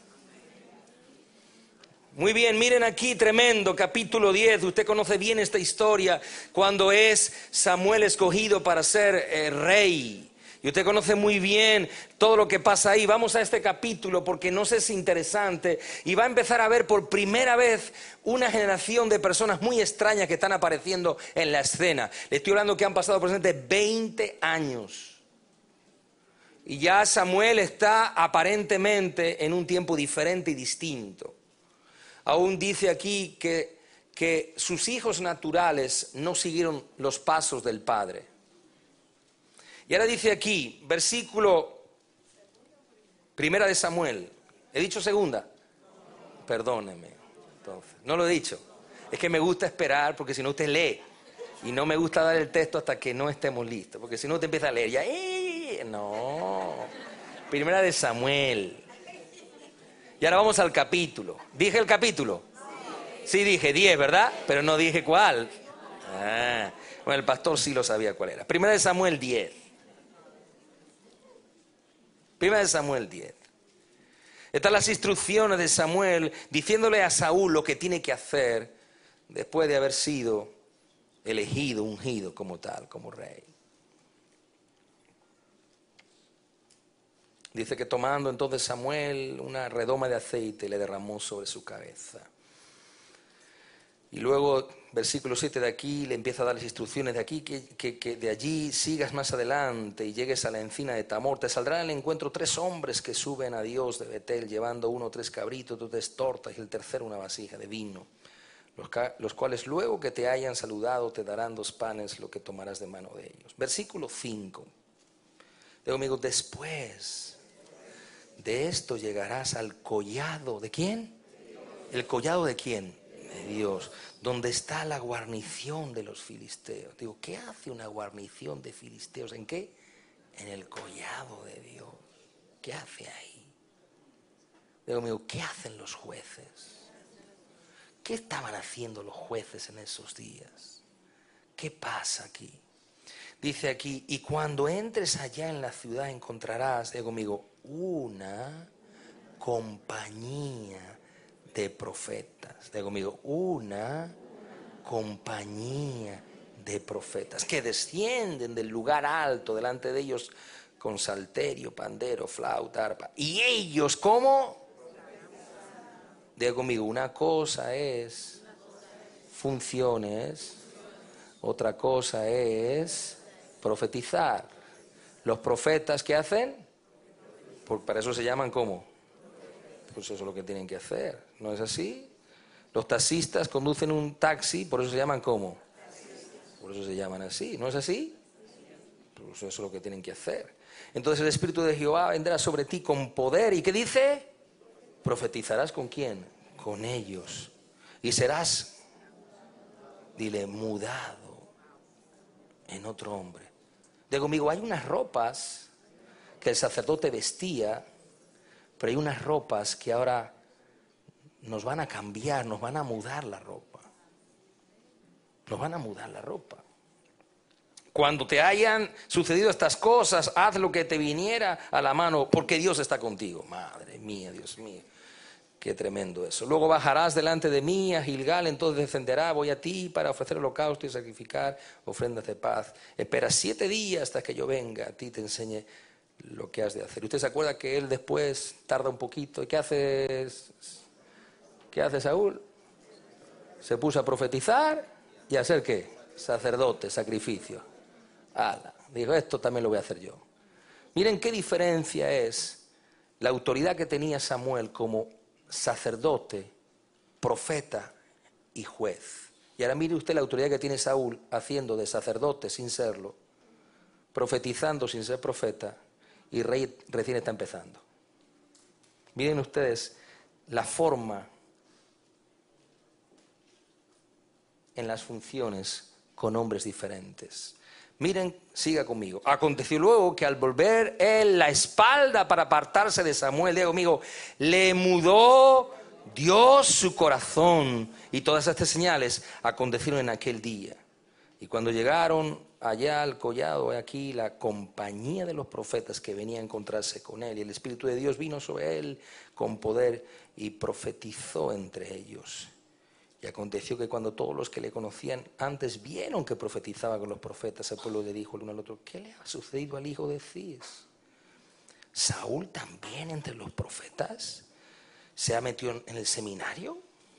Muy bien, miren aquí, tremendo, capítulo 10. Usted conoce bien esta historia cuando es Samuel escogido para ser rey. Y usted conoce muy bien todo lo que pasa ahí. Vamos a este capítulo porque nos es interesante y va a empezar a ver por primera vez una generación de personas muy extrañas que están apareciendo en la escena. Le estoy hablando que han pasado aproximadamente 20 años. Y ya Samuel está aparentemente en un tiempo diferente y distinto. Aún dice aquí que sus hijos naturales no siguieron los pasos del padre. Y ahora dice aquí, versículo primera de Samuel. ¿He dicho segunda? Perdóneme. Entonces, no lo he dicho. Es que me gusta esperar porque si no usted lee. Y no me gusta dar el texto hasta que no estemos listos. Porque si no usted empieza a leer ya. No. Primera de Samuel. Y ahora vamos al capítulo. ¿Dije el capítulo? Sí, dije 10, ¿verdad? Pero no dije cuál. Bueno, el pastor sí lo sabía cuál era. Primera de Samuel 10. Primera de Samuel 10. Están las instrucciones de Samuel diciéndole a Saúl lo que tiene que hacer después de haber sido elegido, ungido como tal, como rey. Dice que tomando entonces Samuel una redoma de aceite le derramó sobre su cabeza. Y luego, versículo 7 de aquí, le empieza a dar las instrucciones de aquí, que de allí sigas más adelante y llegues a la encina de Tamor. Te saldrán al encuentro 3 hombres que suben a Dios de Betel, llevando uno 3 cabritos, otro 3 tortas y el tercero una vasija de vino. Los cuales luego que te hayan saludado te darán 2 panes, lo que tomarás de mano de ellos. Versículo 5. Digo, amigo, después de esto llegarás al collado. ¿De quién? ¿El collado de quién? De Dios, donde está la guarnición de los filisteos. Digo, ¿qué hace una guarnición de filisteos? ¿En qué? En el collado de Dios. ¿Qué hace ahí? Digo, amigo, ¿qué hacen los jueces? ¿Qué estaban haciendo los jueces en esos días? ¿Qué pasa aquí? Dice aquí, y cuando entres allá en la ciudad encontrarás, digo conmigo, una compañía de profetas. Digo conmigo, una compañía de profetas que descienden del lugar alto delante de ellos con salterio, pandero, flauta, arpa. Y ellos, ¿cómo? Digo conmigo, una cosa es funciones, otra cosa es profetizar. Los profetas, ¿qué hacen? Para eso se llaman ¿cómo? Pues eso es lo que tienen que hacer, ¿no es así? Los taxistas conducen un taxi, por eso se llaman ¿cómo? Por eso se llaman así, ¿no es así? Pues eso es lo que tienen que hacer. Entonces el Espíritu de Jehová vendrá sobre ti con poder. ¿Y qué dice? Profetizarás ¿con quién? Con ellos. Y serás Dile, mudado en otro hombre. Digo conmigo, hay unas ropas que el sacerdote vestía, pero hay unas ropas que ahora nos van a cambiar, nos van a mudar la ropa. Nos van a mudar la ropa. Cuando te hayan sucedido estas cosas, haz lo que te viniera a la mano, porque Dios está contigo. Madre mía, Dios mío, qué tremendo eso. Luego bajarás delante de mí a Gilgal, entonces descenderá, voy a ti para ofrecer holocausto y sacrificar ofrendas de paz. Espera 7 días hasta que yo venga, a ti te enseñe lo que has de hacer. ¿Usted se acuerda que él después tarda un poquito? ¿Y qué hace Saúl? Se puso a profetizar y a hacer ¿qué? Sacerdote, sacrificio. Digo, esto también lo voy a hacer yo. Miren qué diferencia es la autoridad que tenía Samuel como sacerdote, profeta y juez. Y ahora mire usted la autoridad que tiene Saúl haciendo de sacerdote sin serlo, profetizando sin ser profeta, y rey recién está empezando. Miren ustedes la forma en las funciones con hombres diferentes. Miren, siga conmigo. Aconteció luego que al volver él la espalda para apartarse de Samuel, diga conmigo, le mudó Dios su corazón. Y todas estas señales acontecieron en aquel día. Y cuando llegaron allá al collado, aquí la compañía de los profetas que venía a encontrarse con él, y el Espíritu de Dios vino sobre él con poder y profetizó entre ellos. Y aconteció que cuando todos los que le conocían antes vieron que profetizaba con los profetas, el pueblo le dijo el uno al otro, ¿qué le ha sucedido al hijo de Cis? ¿Saúl también entre los profetas se ha metido en el seminario?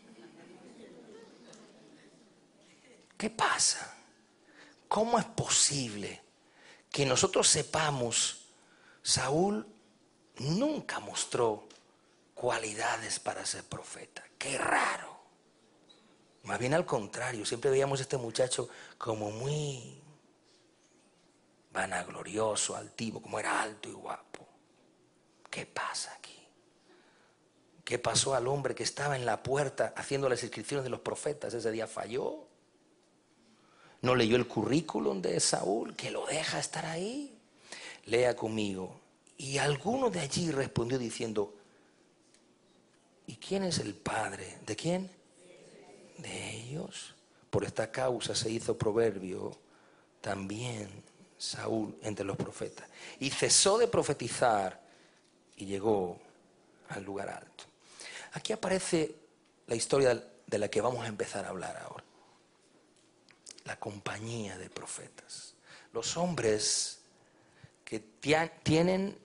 ¿Qué pasa? ¿Cómo es posible que nosotros sepamos, Saúl nunca mostró cualidades para ser profeta? ¡Qué raro! Más bien al contrario, siempre veíamos a este muchacho como muy vanaglorioso, altivo, como era alto y guapo. ¿Qué pasa aquí? ¿Qué pasó al hombre que estaba en la puerta haciendo las inscripciones de los profetas? Ese día falló. ¿No leyó el currículum de Saúl que lo deja estar ahí? Lea conmigo. Y alguno de allí respondió diciendo, ¿y quién es el padre? ¿De quién? De ellos. Por esta causa se hizo proverbio también Saúl entre los profetas. Y cesó de profetizar y llegó al lugar alto. Aquí aparece la historia de la que vamos a empezar a hablar ahora. La compañía de profetas. Los hombres que tienen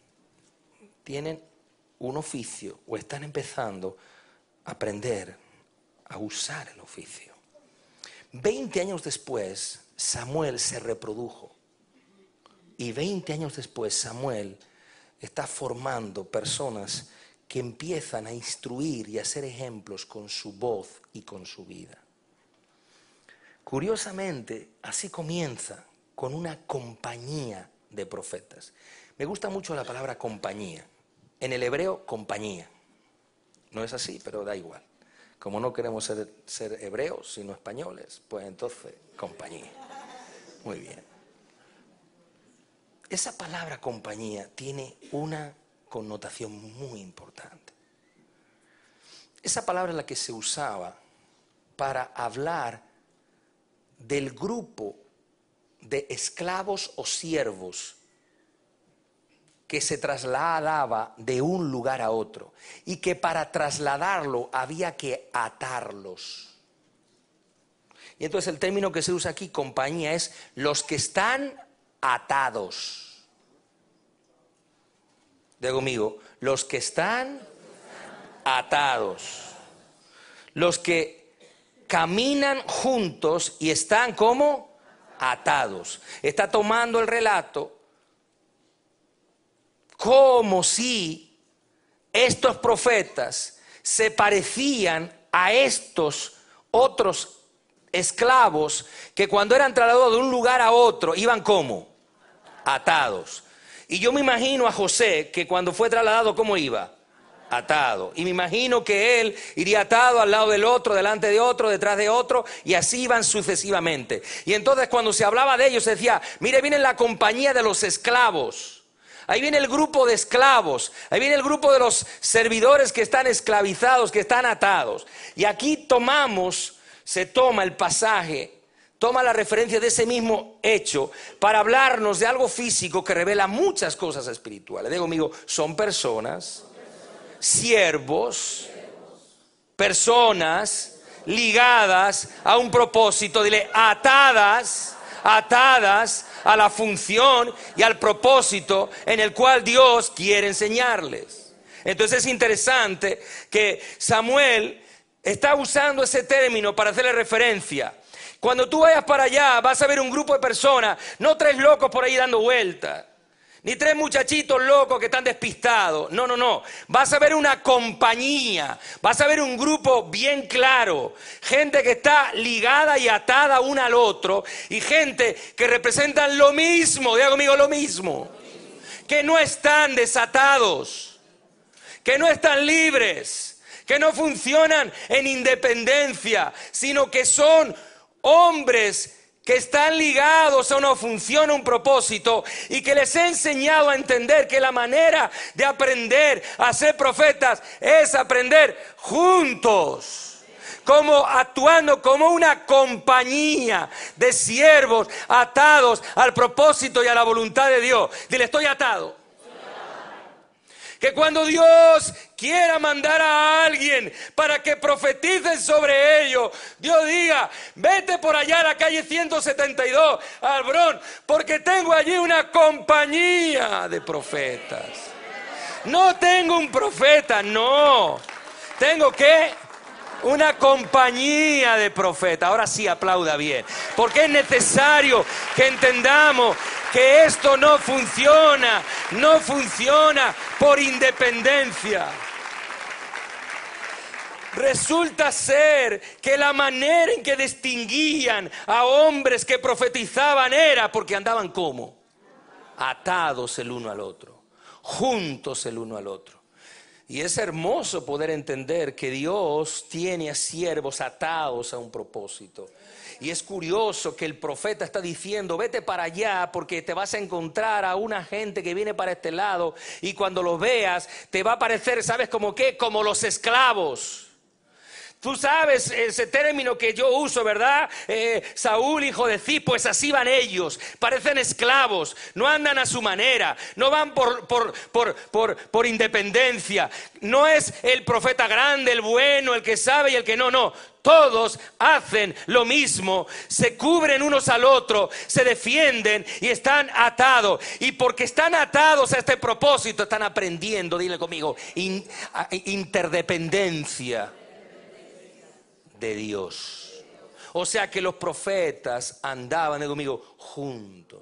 un oficio o están empezando a aprender a usar el oficio. 20 años después, Samuel se reprodujo. Y 20 años después, Samuel está formando personas que empiezan a instruir y a ser ejemplos con su voz y con su vida. Curiosamente, así comienza con una compañía de profetas. Me gusta mucho la palabra compañía. En el hebreo, compañía. No es así, pero da igual. Como no queremos ser hebreos, sino españoles, pues entonces, compañía. Muy bien. Esa palabra compañía tiene una connotación muy importante. Esa palabra es la que se usaba para hablar del grupo de esclavos o siervos que se trasladaba de un lugar a otro y que para trasladarlo había que atarlos. Y entonces el término que se usa aquí, compañía, es los que están atados. Digo conmigo, los que están atados. Los que caminan juntos y están como atados. Está tomando el relato como si estos profetas se parecían a estos otros esclavos que cuando eran trasladados de un lugar a otro iban como atados. Y yo me imagino a José que cuando fue trasladado, ¿cómo iba? atado. Y me imagino que él iría atado al lado del otro, delante de otro, detrás de otro, y así iban sucesivamente. Y entonces cuando se hablaba de ellos se decía, mire, viene la compañía de los esclavos. Ahí viene el grupo de esclavos, ahí viene el grupo de los servidores que están esclavizados, que están atados. Y aquí se toma el pasaje, toma la referencia de ese mismo hecho para hablarnos de algo físico que revela muchas cosas espirituales. Digo, amigo, son personas, siervos, personas ligadas a un propósito, dile, atadas a la función y al propósito en el cual Dios quiere enseñarles. Entonces es interesante que Samuel está usando ese término para hacerle referencia. Cuando tú vayas para allá vas a ver un grupo de personas, no 3 locos por ahí dando vueltas, ni 3 muchachitos locos que están despistados. No. Vas a ver una compañía, vas a ver un grupo bien claro. Gente que está ligada y atada una al otro. Y gente que representan lo mismo, diga conmigo lo mismo. Que no están desatados, que no están libres, que no funcionan en independencia, sino que son hombres que están ligados a una función, a un propósito, y que les he enseñado a entender que la manera de aprender a ser profetas es aprender juntos, como actuando como una compañía de siervos atados al propósito y a la voluntad de Dios. Dile, estoy atado. Que cuando Dios quiera mandar a alguien para que profeticen sobre ellos, Dios diga, vete por allá a la calle 172, al Bronx, porque tengo allí una compañía de profetas. No tengo un profeta, no. Tengo una compañía de profetas. Ahora sí aplauda bien, porque es necesario que entendamos que esto no funciona por independencia. Resulta ser que la manera en que distinguían a hombres que profetizaban era porque andaban ¿cómo? Atados el uno al otro, juntos el uno al otro. Y es hermoso poder entender que Dios tiene a siervos atados a un propósito. Y es curioso que el profeta está diciendo, vete para allá porque te vas a encontrar a una gente que viene para este lado y cuando los veas te va a parecer, ¿sabes cómo qué? Como los esclavos. Tú sabes ese término que yo uso, ¿verdad? Saúl, hijo de Cis, pues así van ellos. Parecen esclavos, no andan a su manera, no van por independencia. No es el profeta grande, el bueno, el que sabe y el que no. Todos hacen lo mismo, se cubren unos al otro, se defienden y están atados. Y porque están atados a este propósito, están aprendiendo, dile conmigo, interdependencia de Dios. O sea que los profetas andaban, digo conmigo, juntos.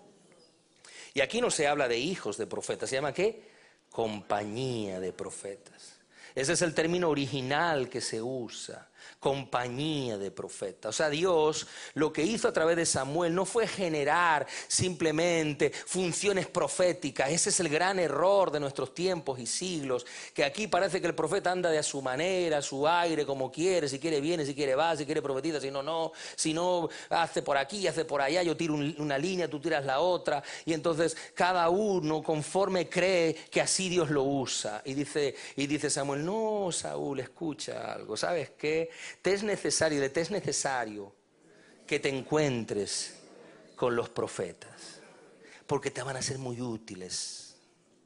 Y aquí no se habla de hijos de profetas, se llama ¿qué? Compañía de profetas. Ese es el término original que se usa. Compañía de profetas. O sea, Dios lo que hizo a través de Samuel no fue generar simplemente funciones proféticas. Ese es el gran error de nuestros tiempos y siglos, que aquí parece que el profeta anda de a su manera, a su aire, como quiere, si quiere viene, si quiere va, si quiere profetiza, si no, hace por aquí, hace por allá, yo tiro una línea, tú tiras la otra, y entonces cada uno conforme cree que así Dios lo usa. Y dice Samuel, no, Saúl, escucha algo, ¿sabes qué? Te es necesario que te encuentres con los profetas, porque te van a ser muy útiles.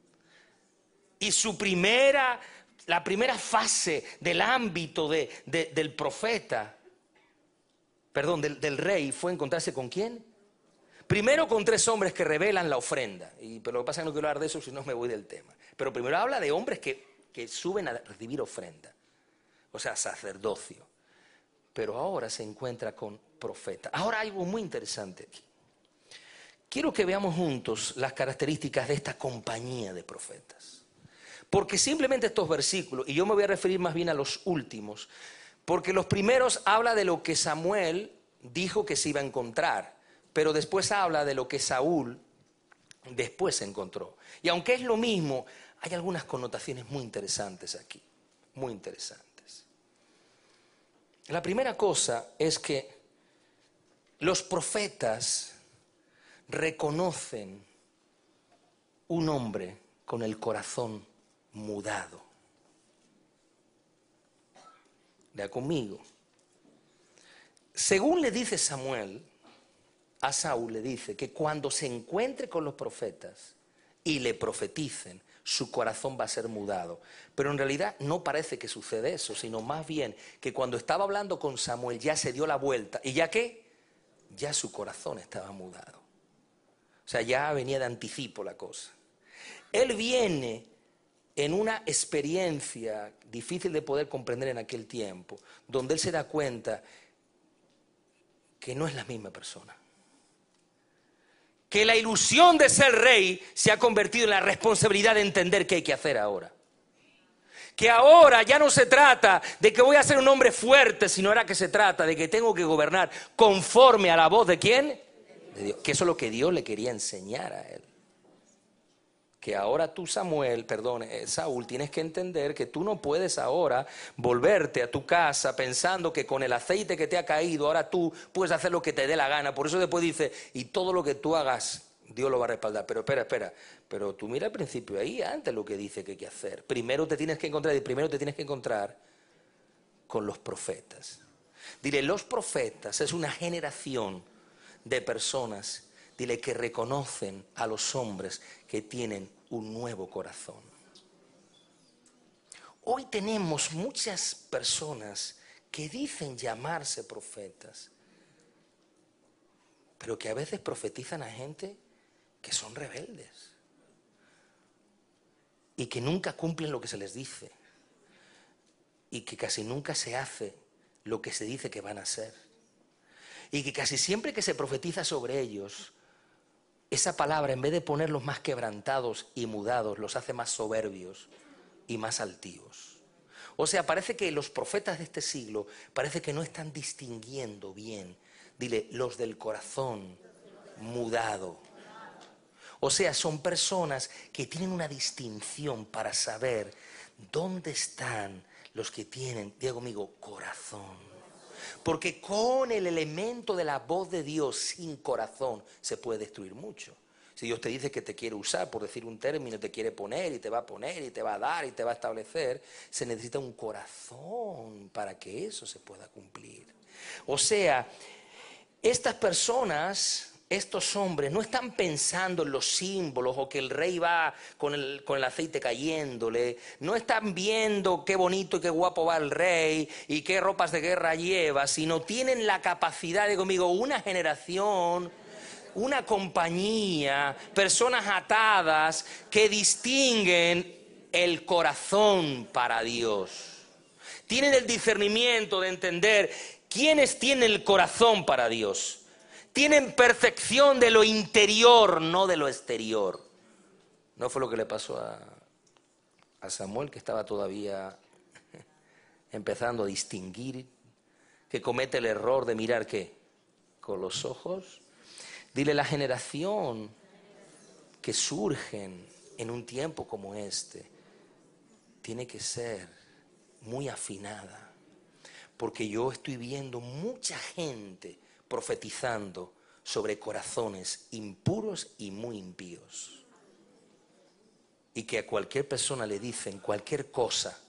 Y la primera fase del ámbito del profeta, del rey, fue encontrarse ¿con quién? Primero con 3 hombres que revelan la ofrenda. Pero lo que pasa es que no quiero hablar de eso, si no me voy del tema. Pero primero habla de hombres que suben a recibir ofrenda, o sea, sacerdocio. Pero ahora se encuentra con profetas. Ahora hay algo muy interesante aquí. Quiero que veamos juntos las características de esta compañía de profetas. Porque simplemente estos versículos, y yo me voy a referir más bien a los últimos, porque los primeros habla de lo que Samuel dijo que se iba a encontrar, pero después habla de lo que Saúl después se encontró. Y aunque es lo mismo, hay algunas connotaciones muy interesantes aquí, muy interesantes. La primera cosa es que los profetas reconocen un hombre con el corazón mudado. Vea conmigo. Según le dice Samuel, a Saúl le dice que cuando se encuentre con los profetas y le profeticen, su corazón va a ser mudado. Pero en realidad no parece que sucede eso, sino más bien que cuando estaba hablando con Samuel ya se dio la vuelta. ¿Y ya qué? Ya su corazón estaba mudado. O sea, ya venía de anticipo la cosa. Él viene en una experiencia difícil de poder comprender en aquel tiempo, donde él se da cuenta que no es la misma persona. Que la ilusión de ser rey se ha convertido en la responsabilidad de entender qué hay que hacer ahora. Que ahora ya no se trata de que voy a ser un hombre fuerte, sino ahora que se trata de que tengo que gobernar conforme a la voz de ¿quién? De Dios. Que eso es lo que Dios le quería enseñar a él. Que ahora tú, Saúl, tienes que entender que tú no puedes ahora volverte a tu casa pensando que con el aceite que te ha caído, ahora tú puedes hacer lo que te dé la gana. Por eso después dice, y todo lo que tú hagas, Dios lo va a respaldar. Pero espera, pero tú mira al principio ahí, antes lo que dice que hay que hacer. Primero te tienes que encontrar con los profetas. Dile, los profetas es una generación de personas, dile, que reconocen a los hombres que tienen un nuevo corazón. Hoy tenemos muchas personas que dicen llamarse profetas, pero que a veces profetizan a gente que son rebeldes y que nunca cumplen lo que se les dice y que casi nunca se hace lo que se dice que van a hacer y que casi siempre que se profetiza sobre ellos, esa palabra, en vez de ponerlos más quebrantados y mudados, los hace más soberbios y más altivos. O sea, parece que los profetas de este siglo, parece que no están distinguiendo bien, dile, los del corazón mudado. O sea, son personas que tienen una distinción para saber dónde están los que tienen, diga conmigo, corazón. Porque con el elemento de la voz de Dios sin corazón se puede destruir mucho. Si Dios te dice que te quiere usar, por decir un término, te quiere poner y te va a poner y te va a dar y te va a establecer, se necesita un corazón para que eso se pueda cumplir. O sea, estas personas, estos hombres, no están pensando en los símbolos o que el rey va con el aceite cayéndole. No están viendo qué bonito y qué guapo va el rey y qué ropas de guerra lleva, sino tienen la capacidad de, conmigo, una generación, una compañía, personas atadas que distinguen el corazón para Dios. Tienen el discernimiento de entender quiénes tienen el corazón para Dios. Tienen percepción de lo interior, no de lo exterior. ¿No fue lo que le pasó a Samuel, que estaba todavía empezando a distinguir, que comete el error de mirar qué? Con los ojos. Dile, la generación que surgen en un tiempo como este tiene que ser muy afinada, porque yo estoy viendo mucha gente profetizando sobre corazones impuros y muy impíos, y que a cualquier persona le dicen cualquier cosa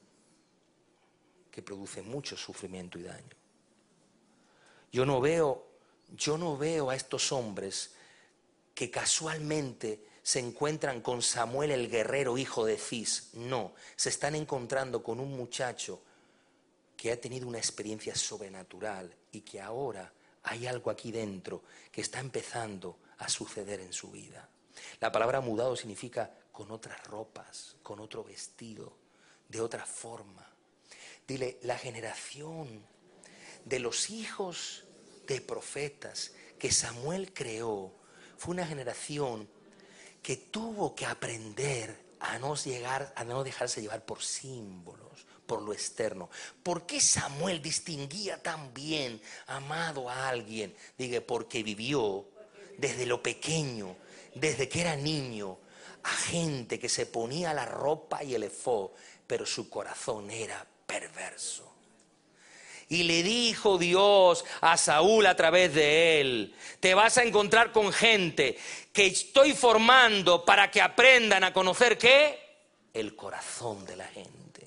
que produce mucho sufrimiento y daño. Yo no veo a estos hombres que casualmente se encuentran con Samuel el guerrero, hijo de Cis. No, se están encontrando con un muchacho que ha tenido una experiencia sobrenatural y que ahora hay algo aquí dentro que está empezando a suceder en su vida. La palabra mudado significa con otras ropas, con otro vestido, de otra forma. Dile, la generación de los hijos de profetas que Samuel creó fue una generación que tuvo que aprender a no dejarse llevar por símbolos, por lo externo. ¿Por qué Samuel distinguía tan bien, amado a alguien? Diga, porque vivió desde lo pequeño, desde que era niño, a gente que se ponía la ropa y el efod, pero su corazón era perverso. Y le dijo Dios a Saúl a través de él: te vas a encontrar con gente que estoy formando para que aprendan a conocer ¿qué? El corazón de la gente.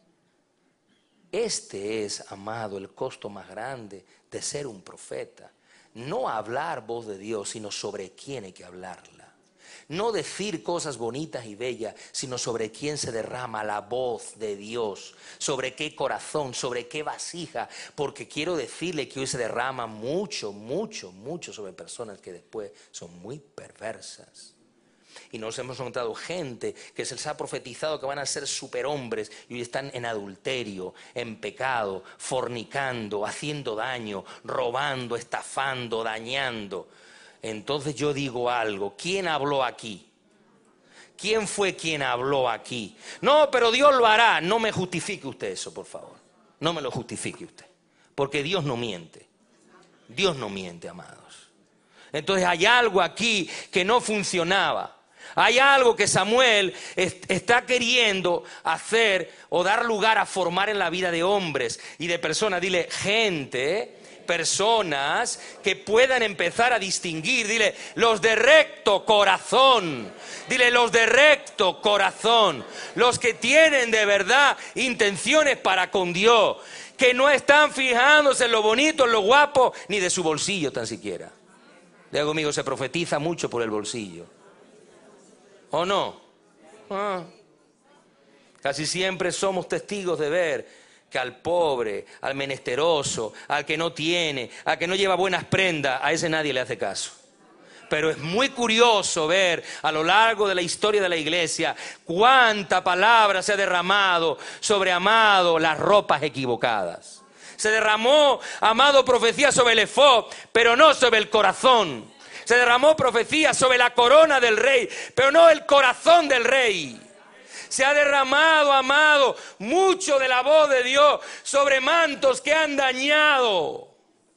Este es, amado, el costo más grande de ser un profeta. No hablar voz de Dios, sino sobre quién hay que hablarla. No decir cosas bonitas y bellas, sino sobre quién se derrama la voz de Dios, sobre qué corazón, sobre qué vasija, porque quiero decirle que hoy se derrama mucho, mucho, mucho sobre personas que después son muy perversas. Y nos hemos encontrado gente que se les ha profetizado que van a ser superhombres y hoy están en adulterio, en pecado, fornicando, haciendo daño, robando, estafando, dañando. Entonces yo digo algo: ¿quién habló aquí? ¿Quién fue quien habló aquí? No, pero Dios lo hará. No me justifique usted eso, por favor. No me lo justifique usted. Porque Dios no miente. Dios no miente, amados. Entonces hay algo aquí que no funcionaba. Hay algo que Samuel está queriendo hacer o dar lugar a formar en la vida de hombres y de personas. Dile, gente, personas que puedan empezar a distinguir. Dile, los de recto corazón. Dile, los de recto corazón. Los que tienen de verdad intenciones para con Dios. Que no están fijándose en lo bonito, en lo guapo, ni de su bolsillo tan siquiera. Diga conmigo, se profetiza mucho por el bolsillo. ¿O no? Casi siempre somos testigos de ver que al pobre, al menesteroso, al que no tiene, al que no lleva buenas prendas, a ese nadie le hace caso. Pero es muy curioso ver a lo largo de la historia de la iglesia cuánta palabra se ha derramado sobre, amado, las ropas equivocadas. Se derramó, amado, profecía sobre el efod, pero no sobre el corazón. Se derramó profecía sobre la corona del rey, pero no el corazón del rey. Se ha derramado, amado, mucho de la voz de Dios sobre mantos que han dañado.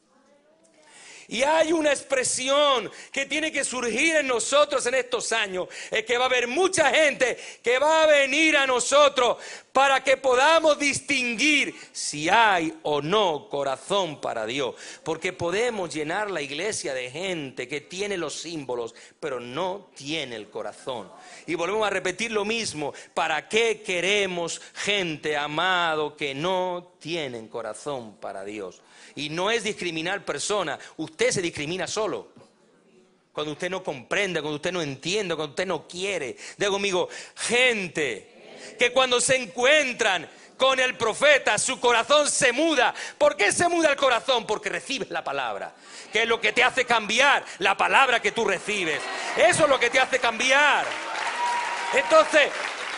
Y hay una expresión que tiene que surgir en nosotros en estos años. Es que va a haber mucha gente que va a venir a nosotros para que podamos distinguir si hay o no corazón para Dios. Porque podemos llenar la iglesia de gente que tiene los símbolos, pero no tiene el corazón. Y volvemos a repetir lo mismo. ¿Para qué queremos gente, amado, que no tienen corazón para Dios? Y no es discriminar personas, usted se discrimina solo. Cuando usted no comprende, cuando usted no entiende, cuando usted no quiere. Diga conmigo, gente que cuando se encuentran con el profeta, su corazón se muda. ¿Por qué se muda el corazón? Porque recibes la palabra. ¿Qué es lo que te hace cambiar? La palabra que tú recibes. Eso es lo que te hace cambiar. Entonces,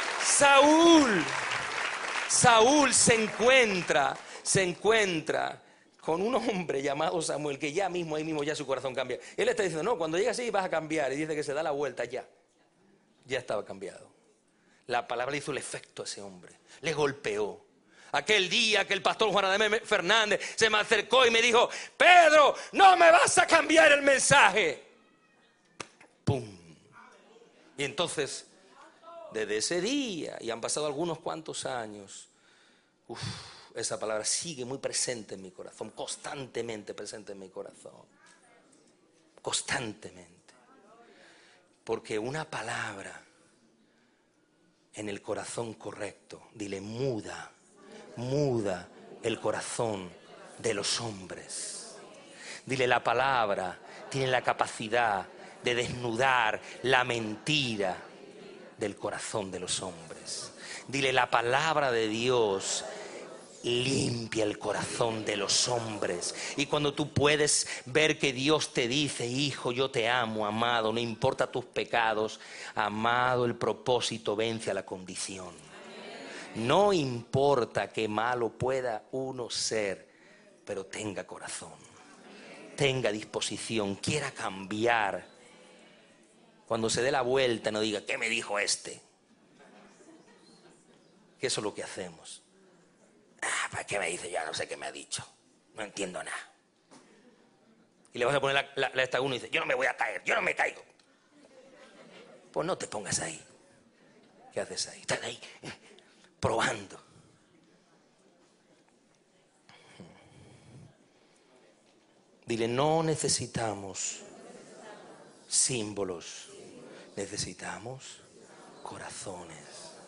Saúl se encuentra con un hombre llamado Samuel, que ahí mismo ya su corazón cambia. Él está diciendo, no, cuando llegas así vas a cambiar. Y dice que se da la vuelta ya estaba cambiado. La palabra le hizo el efecto a ese hombre, le golpeó. Aquel día que el pastor Juan Ademé Fernández se me acercó y me dijo, Pedro, no me vas a cambiar el mensaje. ¡Pum! Y entonces, desde ese día, y han pasado algunos cuantos años, esa palabra sigue muy presente en mi corazón, constantemente presente en mi corazón. Constantemente. Porque una palabra en el corazón correcto, dile, muda el corazón de los hombres. Dile, la palabra tiene la capacidad de desnudar la mentira del corazón de los hombres. Dile, la palabra de Dios limpia el corazón de los hombres. Y cuando tú puedes ver que Dios te dice, hijo, yo te amo, amado, no importa tus pecados, amado, el propósito vence a la condición. No importa qué malo pueda uno ser, pero tenga corazón, tenga disposición, quiera cambiar. Cuando se dé la vuelta no diga, ¿qué me dijo este? Que eso es lo que hacemos. ¿Para qué me dice? Ya no sé qué me ha dicho. No entiendo nada. Y le vas a poner la esta a uno y dice, yo no me voy a caer, yo no me caigo. Pues no te pongas ahí. ¿Qué haces ahí? Están ahí probando. Dile, no necesitamos símbolos, necesitamos corazones.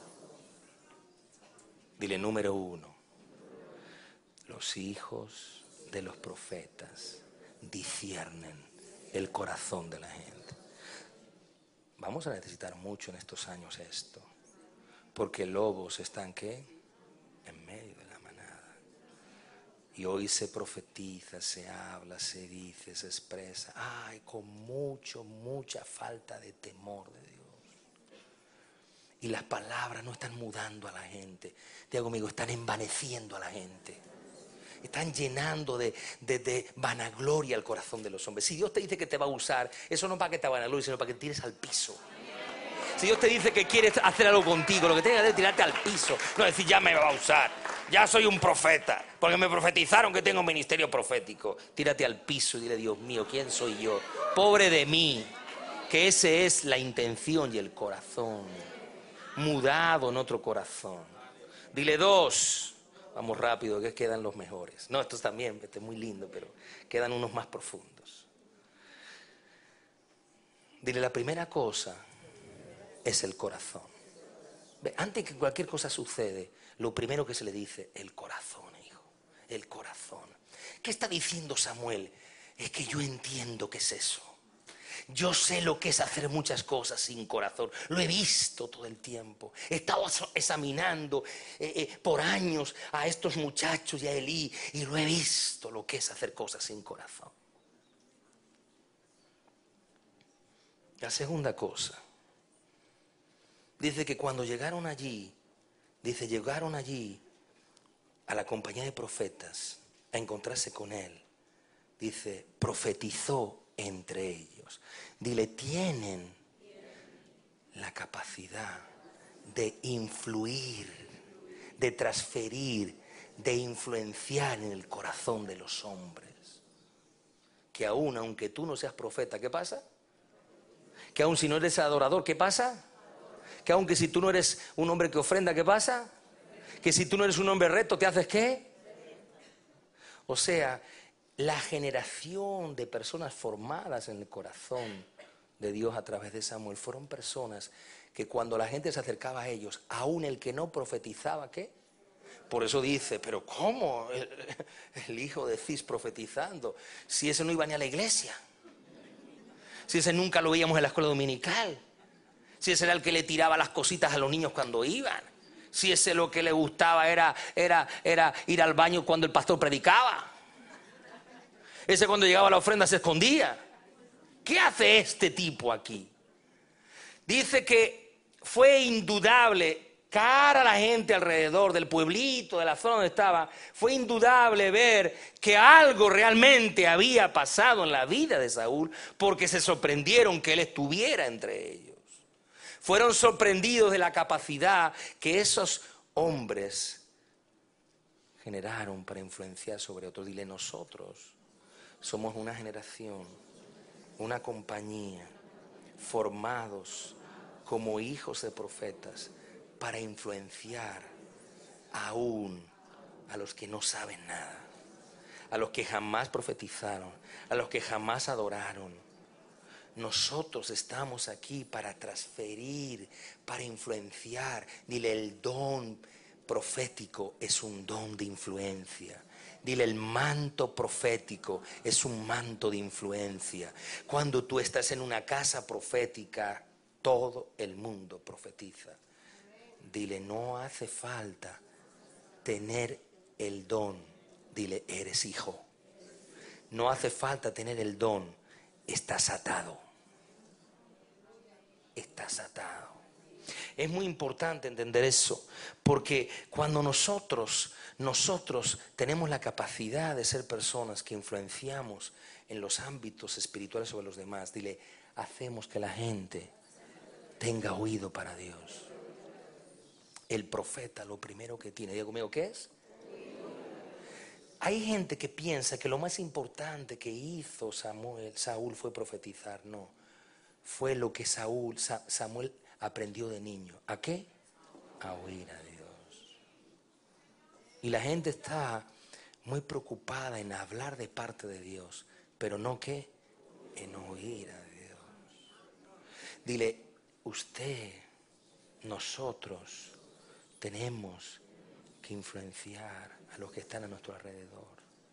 Dile, número 1, los hijos de los profetas disciernen el corazón de la gente. Vamos a necesitar mucho en estos años esto, porque lobos están, ¿qué? En medio de la manada. Y hoy se profetiza, se habla, se dice, se expresa. Ay, con mucha falta de temor de Dios. Y las palabras no están mudando a la gente. Diga conmigo, están envaneciendo a la gente. Están llenando de vanagloria el corazón de los hombres. Si Dios te dice que te va a usar, eso no es para que te vanaglories, sino para que te tires al piso. Si Dios te dice que quiere hacer algo contigo, lo que tienes que hacer es tirarte al piso. No decir, ya me va a usar, ya soy un profeta, porque me profetizaron que tengo un ministerio profético. Tírate al piso y dile, Dios mío, ¿quién soy yo? Pobre de mí. Que esa es la intención y el corazón. Mudado en otro corazón. Dile 2. Vamos rápido, que quedan los mejores. No, estos también, este es muy lindo, pero quedan unos más profundos. Dile, la primera cosa es el corazón. Antes que cualquier cosa sucede, lo primero que se le dice, el corazón, hijo, el corazón. ¿Qué está diciendo Samuel? Es que yo entiendo qué es eso. Yo sé lo que es hacer muchas cosas sin corazón. Lo he visto todo el tiempo. He estado examinando por años a estos muchachos y a Elí, y lo he visto lo que es hacer cosas sin corazón. La segunda cosa, dice que cuando llegaron allí a la compañía de profetas a encontrarse con él. Dice, profetizó entre ellos. Dile, tienen la capacidad de influir, de transferir, de influenciar en el corazón de los hombres. Que aún, aunque tú no seas profeta, ¿qué pasa? Que aún si no eres adorador, ¿qué pasa? Que aunque si tú no eres un hombre que ofrenda, ¿qué pasa? Que si tú no eres un hombre recto, ¿te haces qué? O sea, la generación de personas formadas en el corazón de Dios a través de Samuel fueron personas que cuando la gente se acercaba a ellos, aún el que no profetizaba, ¿qué? Por eso dice, pero ¿cómo el hijo de Cis profetizando? Si ese no iba ni a la iglesia, si ese nunca lo veíamos en la escuela dominical, si ese era el que le tiraba las cositas a los niños cuando iban, si ese lo que le gustaba era ir al baño cuando el pastor predicaba. Ese cuando llegaba a la ofrenda se escondía. ¿Qué hace este tipo aquí? Dice que fue indudable, cara a la gente alrededor del pueblito, de la zona donde estaba, fue indudable ver que algo realmente había pasado en la vida de Saúl, porque se sorprendieron que él estuviera entre ellos. Fueron sorprendidos de la capacidad que esos hombres generaron para influenciar sobre otros. Dile, nosotros somos una generación, una compañía, formados como hijos de profetas para influenciar aún a los que no saben nada, a los que jamás profetizaron, a los que jamás adoraron. Nosotros estamos aquí para transferir, para influenciar. Dile, el don profético es un don de influencia. Dile, el manto profético es un manto de influencia. Cuando tú estás en una casa profética, todo el mundo profetiza. Dile, no hace falta tener el don. Dile, eres hijo. No hace falta tener el don. Estás atado. Estás atado. Es muy importante entender eso, porque cuando nosotros tenemos la capacidad de ser personas que influenciamos en los ámbitos espirituales sobre los demás, dile, hacemos que la gente tenga oído para Dios. El profeta lo primero que tiene, diga conmigo, ¿qué es? Hay gente que piensa que lo más importante que hizo Saúl fue profetizar. No, fue lo que Samuel aprendió de niño. ¿A qué? A oír a Dios. Y la gente está muy preocupada en hablar de parte de Dios, pero no ¿qué? En oír a Dios. Dile, usted, nosotros tenemos que influenciar a los que están a nuestro alrededor.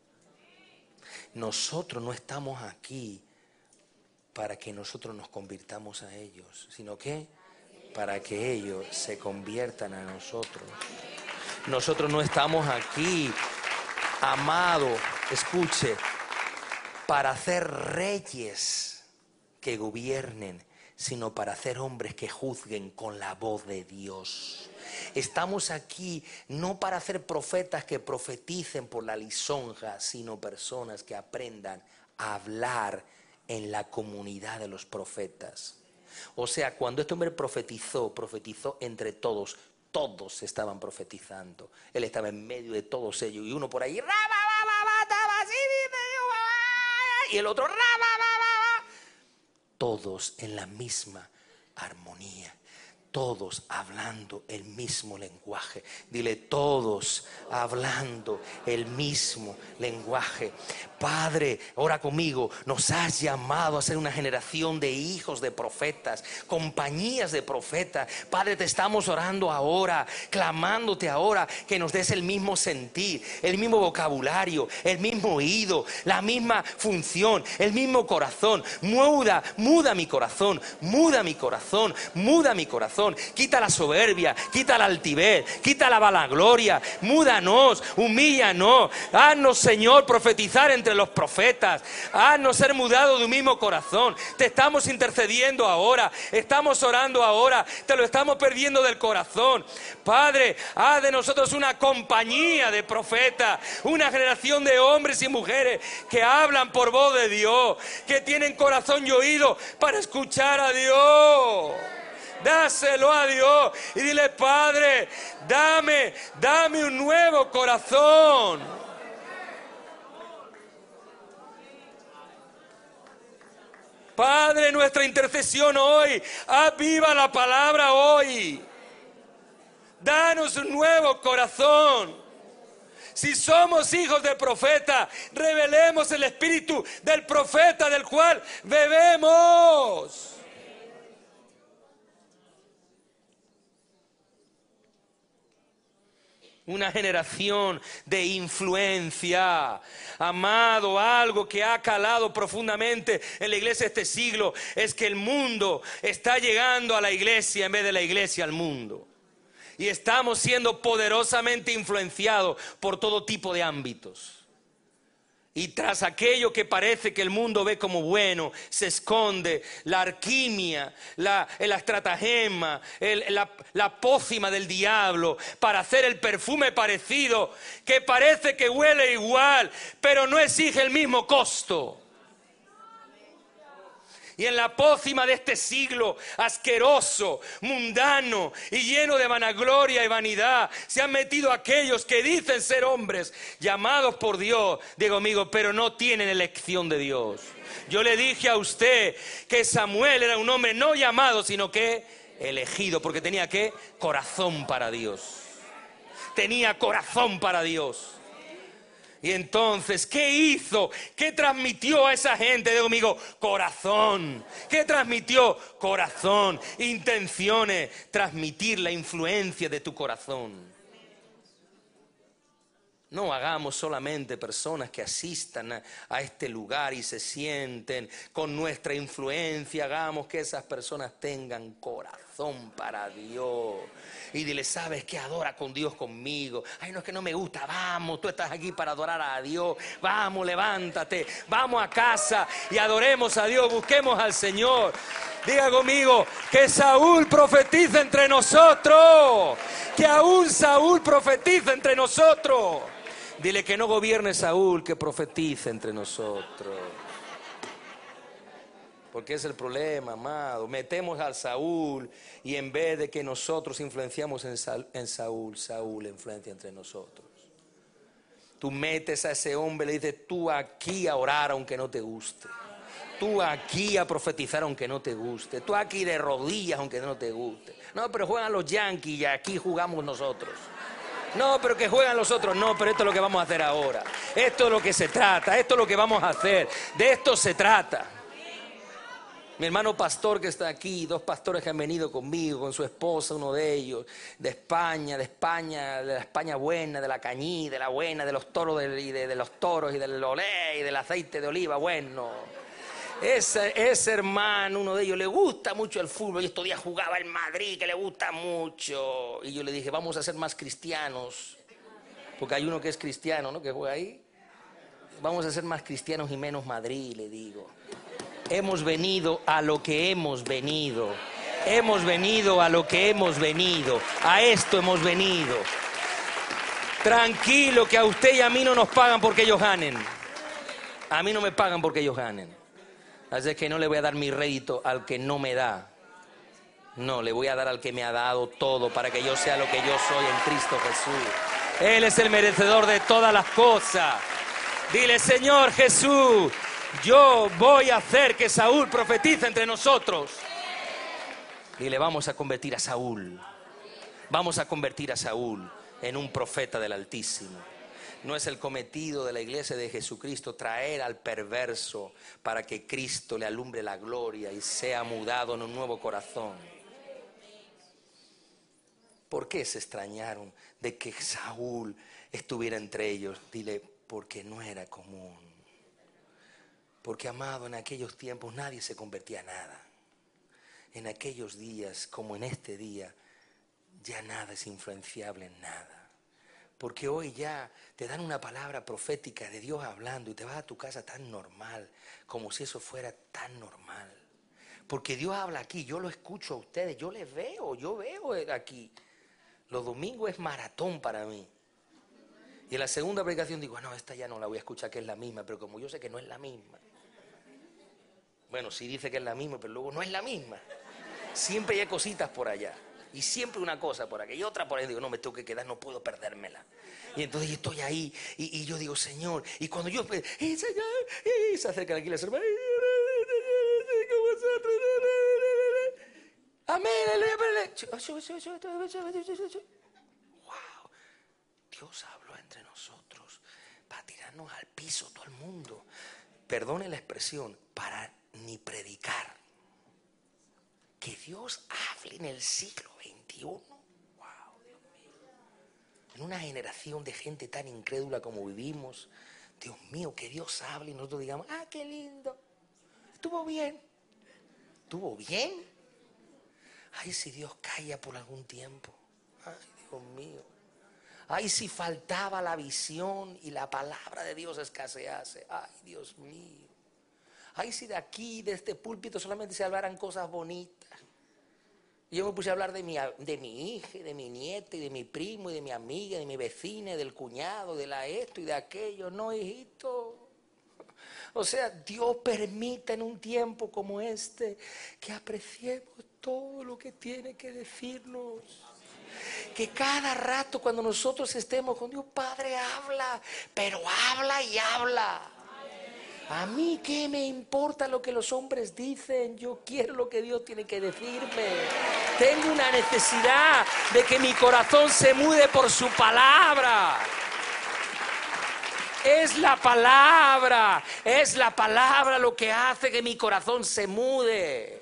Nosotros no estamos aquí para que nosotros nos convirtamos a ellos, sino que para que ellos se conviertan a nosotros. Nosotros no estamos aquí, amado, escuche, para hacer reyes que gobiernen, sino para hacer hombres que juzguen con la voz de Dios. Estamos aquí no para hacer profetas que profeticen por la lisonja, sino personas que aprendan a hablar en la comunidad de los profetas. O sea, cuando este hombre profetizó entre todos. Todos estaban profetizando. Él estaba en medio de todos ellos. Y uno por ahí, y el otro, todos en la misma armonía. Todos hablando el mismo lenguaje. Dile, todos hablando el mismo lenguaje. Padre, ora conmigo, nos has llamado a ser una generación de hijos de profetas, compañías de profetas. Padre, te estamos orando ahora, clamándote ahora que nos des el mismo sentir, el mismo vocabulario, el mismo oído, la misma función, el mismo corazón. Muda mi corazón, muda mi corazón, muda mi corazón. Quita la soberbia, quita la altivez, quita la vanagloria. Múdanos, humíllanos. Haznos, Señor, profetizar entre los profetas. Haznos ser mudados de un mismo corazón. Te estamos intercediendo ahora, estamos orando ahora, te lo estamos perdiendo del corazón. Padre, haz de nosotros una compañía de profetas, una generación de hombres y mujeres que hablan por voz de Dios, que tienen corazón y oído para escuchar a Dios. Dáselo a Dios y dile, Padre, dame un nuevo corazón. Padre, nuestra intercesión hoy, aviva la palabra hoy. Danos un nuevo corazón. Si somos hijos del profeta, revelemos el espíritu del profeta del cual bebemos. Una generación de influencia. Amado, algo que ha calado profundamente en la iglesia de este siglo es que el mundo está llegando a la iglesia en vez de la iglesia al mundo. Y estamos siendo poderosamente influenciados por todo tipo de ámbitos. Y tras aquello que parece que el mundo ve como bueno, se esconde la alquimia, la estratagema, la pócima del diablo para hacer el perfume parecido, que parece que huele igual, pero no exige el mismo costo. Y en la pócima de este siglo asqueroso, mundano y lleno de vanagloria y vanidad, se han metido aquellos que dicen ser hombres llamados por Dios, digo amigo, pero no tienen elección de Dios. Yo le dije a usted que Samuel era un hombre no llamado, sino que elegido, porque tenía ¿qué? Corazón para Dios. Tenía corazón para Dios. Y entonces, ¿qué hizo? ¿Qué transmitió a esa gente? Digo, amigo, corazón. ¿Qué transmitió? Corazón, intenciones, transmitir la influencia de tu corazón. No hagamos solamente personas que asistan a este lugar y se sienten con nuestra influencia. Hagamos que esas personas tengan corazón para Dios. Y dile, ¿sabes qué? Adora con Dios conmigo. Ay, no, es que no me gusta. Vamos, tú estás aquí para adorar a Dios. Vamos, levántate. Vamos a casa y adoremos a Dios. Busquemos al Señor. Diga conmigo, que Saúl profetiza entre nosotros. Que aún Saúl profetiza entre nosotros. Dile que no gobierne Saúl, que profetice entre nosotros. Porque es el problema, amado. Metemos al Saúl y en vez de que nosotros influenciamos en Saúl, Saúl influencia entre nosotros. Tú metes a ese hombre y le dices, tú aquí a orar aunque no te guste. Tú aquí a profetizar aunque no te guste. Tú aquí de rodillas aunque no te guste. No, pero juegan los Yankees y aquí jugamos nosotros. No, pero que juegan los otros. No, pero esto es lo que vamos a hacer ahora. Esto es lo que se trata. Esto es lo que vamos a hacer. De esto se trata. Mi hermano pastor que está aquí, 2 pastores que han venido conmigo, con su esposa, uno de ellos, de España, de la España buena, de la cañí, de la buena, de los toros y de los toros y del olé y del aceite de oliva, bueno. Ese hermano, uno de ellos, le gusta mucho el fútbol. Y estos días jugaba en Madrid, que le gusta mucho. Y yo le dije, vamos a ser más cristianos. Porque hay uno que es cristiano, ¿no?, que juega ahí. Vamos a ser más cristianos y menos Madrid, le digo. Hemos venido a lo que hemos venido. Hemos venido a lo que hemos venido. A esto hemos venido. Tranquilo, que a usted y a mí no nos pagan porque ellos ganen. A mí no me pagan porque ellos ganen. Así que no le voy a dar mi rédito al que no me da. No, le voy a dar al que me ha dado todo para que yo sea lo que yo soy en Cristo Jesús. Él es el merecedor de todas las cosas. Dile, Señor Jesús, yo voy a hacer que Saúl profetice entre nosotros. Dile, vamos a convertir a Saúl. Vamos a convertir a Saúl en un profeta del Altísimo. No es el cometido de la iglesia de Jesucristo traer al perverso para que Cristo le alumbre la gloria y sea mudado en un nuevo corazón. ¿Por qué se extrañaron de que Saúl estuviera entre ellos? Dile, porque no era común. Porque, amado, en aquellos tiempos nadie se convertía a nada. En aquellos días, como en este día, ya nada es influenciable en nada. Porque hoy ya te dan una palabra profética de Dios hablando y te vas a tu casa tan normal, como si eso fuera tan normal. Porque Dios habla aquí, yo lo escucho a ustedes, yo les veo, yo veo aquí. Los domingos es maratón para mí. Y en la segunda predicación digo, no, esta ya no la voy a escuchar, que es la misma, pero como yo sé que no es la misma. Bueno, sí dice que es la misma, pero luego no es la misma. Siempre hay cositas por allá. Y siempre una cosa por aquí y otra por ahí. Digo, no, me tengo que quedar, no puedo perdérmela. Y entonces yo estoy ahí y yo digo, Señor. Y cuando yo, Señor, y se acercan aquí las hermanas. Amén. Wow. Dios habló entre nosotros para tirarnos al piso todo el mundo. Perdone la expresión, para ni predicar. Que Dios hable en el siglo XXI. Wow, Dios mío. En una generación de gente tan incrédula como vivimos, Dios mío, que Dios hable y nosotros digamos, ah, qué lindo. Estuvo bien. ¿Estuvo bien? Ay, si Dios calla por algún tiempo. Ay, Dios mío. Ay, si faltaba la visión y la palabra de Dios escasease. Ay, Dios mío. Ay, si de aquí, de este púlpito, solamente se hablaran cosas bonitas. Y yo me puse a hablar de mi hija, de mi nieta, y de mi primo, y de mi amiga, de mi vecina, y del cuñado, de la esto y de aquello. No, hijito. O sea, Dios permita en un tiempo como este que apreciemos todo lo que tiene que decirnos. Que cada rato cuando nosotros estemos con Dios, Padre, habla, pero habla y habla. A mí qué me importa lo que los hombres dicen, yo quiero lo que Dios tiene que decirme. Tengo una necesidad de que mi corazón se mude por su palabra. Es la palabra lo que hace que mi corazón se mude.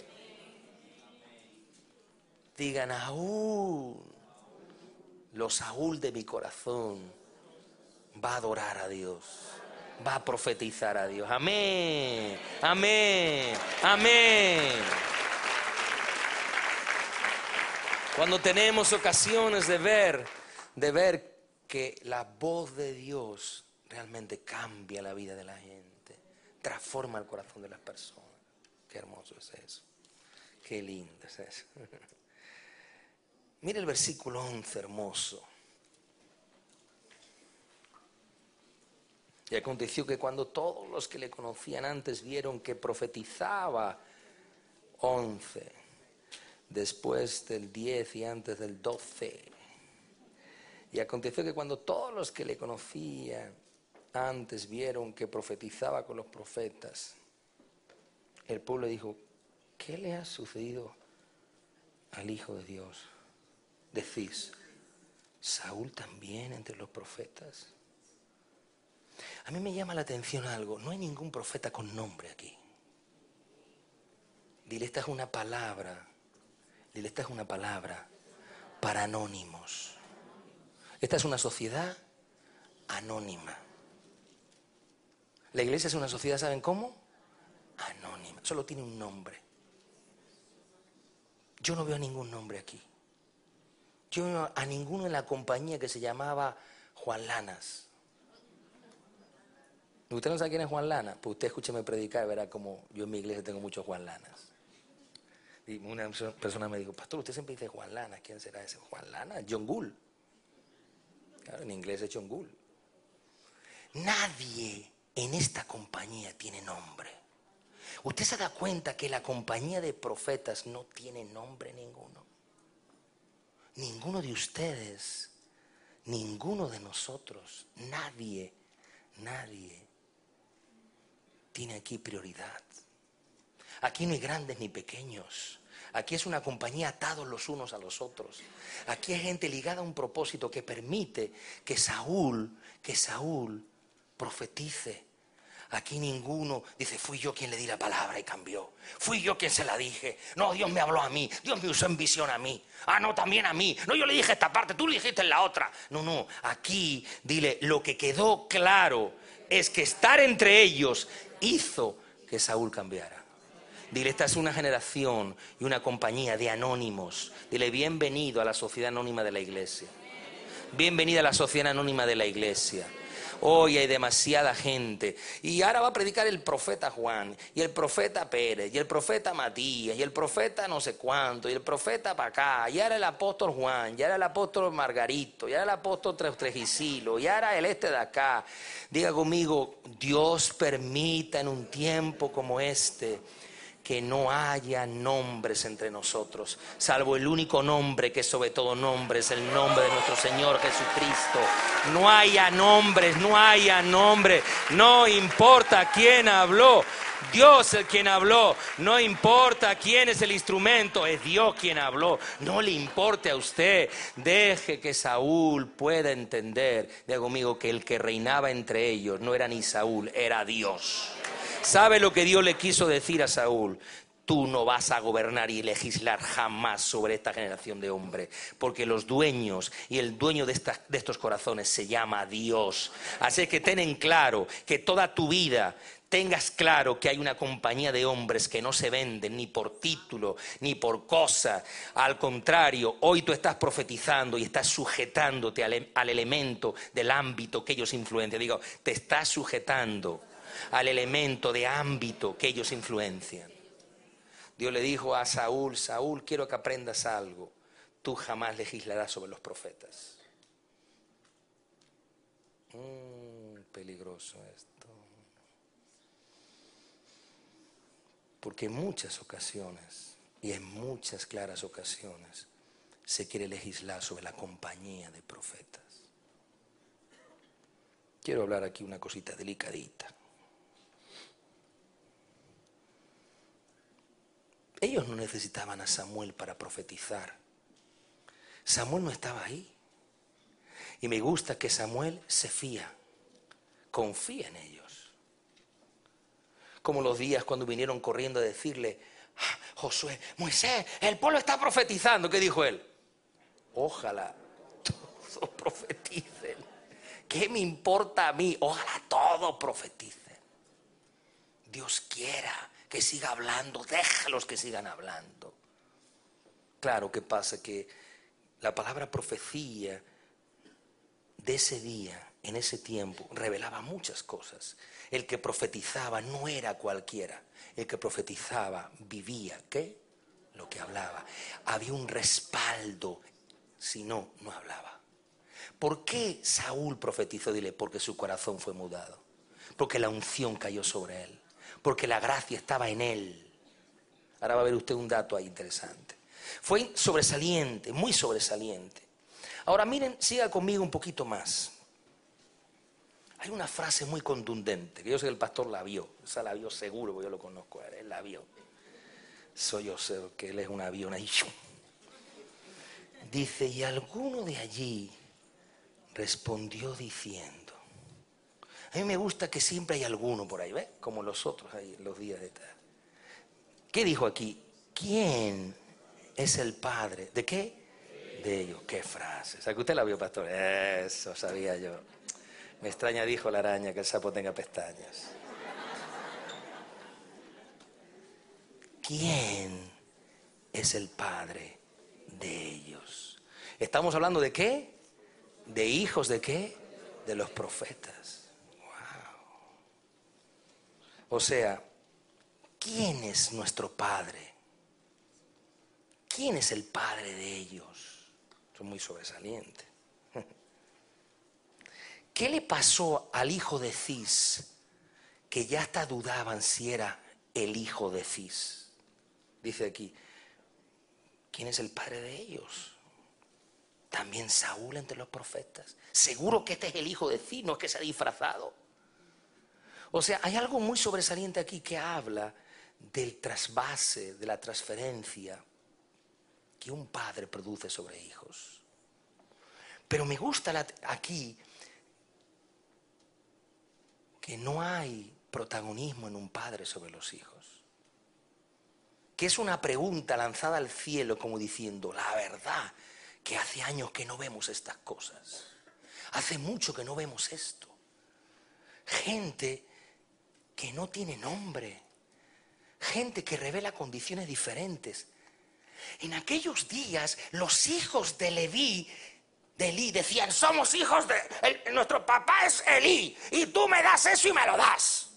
Digan, aún lo Saúl de mi corazón va a adorar a Dios. Va a profetizar a Dios. Amén, amén, amén. Cuando tenemos ocasiones de ver que la voz de Dios realmente cambia la vida de la gente, transforma el corazón de las personas. Qué hermoso es eso. Qué lindo es eso. Mira el versículo 11, hermoso. Y aconteció que cuando todos los que le conocían antes vieron que profetizaba 11, después del 10 y antes del 12. Y aconteció que cuando todos los que le conocían antes vieron que profetizaba con los profetas, el pueblo dijo, ¿qué le ha sucedido al Hijo de Dios? Decís, ¿Saúl también entre los profetas? A mí me llama la atención algo, no hay ningún profeta con nombre aquí. Dile, esta es una palabra, para anónimos. Esta es una sociedad anónima. La iglesia es una sociedad, ¿saben cómo? Anónima, solo tiene un nombre. Yo no veo ningún nombre aquí. Yo no veo a ninguno en la compañía que se llamaba Juan Lanas. ¿Usted no sabe quién es Juan Lanas? Pues usted escúcheme predicar y verá como yo en mi iglesia tengo muchos Juan Lanas. Y una persona me dijo, pastor, usted siempre dice Juan Lanas. ¿Quién será ese? Juan Lanas, John Gould. Claro, en inglés es John Gould. Nadie en esta compañía tiene nombre. ¿Usted se da cuenta que la compañía de profetas no tiene nombre ninguno? Ninguno de ustedes, ninguno de nosotros, nadie tiene aquí prioridad. Aquí no hay grandes ni pequeños. Aquí es una compañía atados los unos a los otros. Aquí hay gente ligada a un propósito que permite que Saúl profetice. Aquí ninguno dice, fui yo quien le di la palabra y cambió. Fui yo quien se la dije. No, Dios me habló a mí. Dios me usó en visión a mí. Ah, no, también a mí. No, yo le dije esta parte, tú le dijiste en la otra. No, aquí, dile, lo que quedó claro es que estar entre ellos hizo que Saúl cambiara. Dile, esta es una generación y una compañía de anónimos. Dile, bienvenido a la sociedad anónima de la iglesia. Bienvenida a la sociedad anónima de la iglesia. Hoy hay demasiada gente. Y ahora va a predicar el profeta Juan, y el profeta Pérez, y el profeta Matías, y el profeta no sé cuánto, y el profeta para acá, y ahora el apóstol Juan, y ahora el apóstol Margarito, y ahora el apóstol Tregisilo, y ahora el de acá. Diga conmigo, Dios permita en un tiempo como este que no haya nombres entre nosotros, salvo el único nombre que es sobre todo nombre, es el nombre de nuestro Señor Jesucristo. No haya nombres, no importa quién habló, Dios es quien habló, no importa quién es el instrumento, es Dios quien habló, no le importe a usted. Deje que Saúl pueda entender, diga conmigo, que el que reinaba entre ellos no era ni Saúl, era Dios. ¿Sabe lo que Dios le quiso decir a Saúl? Tú no vas a gobernar y legislar jamás sobre esta generación de hombres, porque los dueños y el dueño de estos corazones se llama Dios. Así que ten en claro que toda tu vida tengas claro que hay una compañía de hombres que no se venden ni por título ni por cosa. Al contrario, hoy tú estás profetizando y estás sujetándote al elemento del ámbito que ellos influencian. Digo, te estás sujetando al elemento de ámbito que ellos influencian. Dios le dijo a Saúl, Saúl, quiero que aprendas algo. Tú jamás legislarás sobre los profetas. Peligroso esto. Porque en muchas ocasiones, y en muchas claras ocasiones, se quiere legislar sobre la compañía de profetas. Quiero hablar aquí una cosita delicadita. Ellos no necesitaban a Samuel para profetizar. Samuel no estaba ahí. Y me gusta que Samuel se fía, confía en ellos. Como los días cuando vinieron corriendo a decirle, Josué, Moisés, el pueblo está profetizando. ¿Qué dijo él? Ojalá todos profeticen. ¿Qué me importa a mí? Ojalá todos profeticen. Dios quiera que siga hablando, déjalos que sigan hablando. Claro, ¿qué pasa? Que la palabra profecía de ese día, en ese tiempo, revelaba muchas cosas. El que profetizaba no era cualquiera. El que profetizaba vivía, ¿qué? Lo que hablaba. Había un respaldo, si no, no hablaba. ¿Por qué Saúl profetizó? Dile, porque su corazón fue mudado. Porque la unción cayó sobre él. Porque la gracia estaba en él. Ahora va a ver usted un dato ahí interesante. Fue sobresaliente, muy sobresaliente. Ahora miren, siga conmigo un poquito más. Hay una frase muy contundente, que yo sé que el pastor la vio, esa la vio seguro, porque yo lo conozco, él la vio. Soy yo sé que él es un avión ahí. Dice, y alguno de allí respondió diciendo. A mí me gusta que siempre hay alguno por ahí, ¿ves? Como los otros ahí en los días de tal. ¿Qué dijo aquí? ¿Quién es el padre? ¿De qué? De ellos. ¿Qué frase? O sea, que usted la vio, pastor. Eso sabía yo. Me extraña, dijo la araña, que el sapo tenga pestañas. ¿Quién es el padre de ellos? ¿Estamos hablando de qué? ¿De hijos de qué? De los profetas. Wow. O sea, ¿quién es nuestro padre? ¿Quién es el padre de ellos? Eso es muy sobresaliente. ¿Qué le pasó al hijo de Cis que ya hasta dudaban si era el hijo de Cis? Dice aquí, ¿quién es el padre de ellos? También Saúl entre los profetas. Seguro que este es el hijo de Cis, no es que se ha disfrazado. O sea, hay algo muy sobresaliente aquí que habla del trasvase, de la transferencia que un padre produce sobre hijos. Pero me gusta aquí que no hay protagonismo en un padre sobre los hijos. Que es una pregunta lanzada al cielo como diciendo, la verdad que hace años que no vemos estas cosas. Hace mucho que no vemos esto. Gente que no tiene nombre. Gente que revela condiciones diferentes. En aquellos días los hijos de Elí decían, somos hijos nuestro papá es Elí y tú me das eso y me lo das.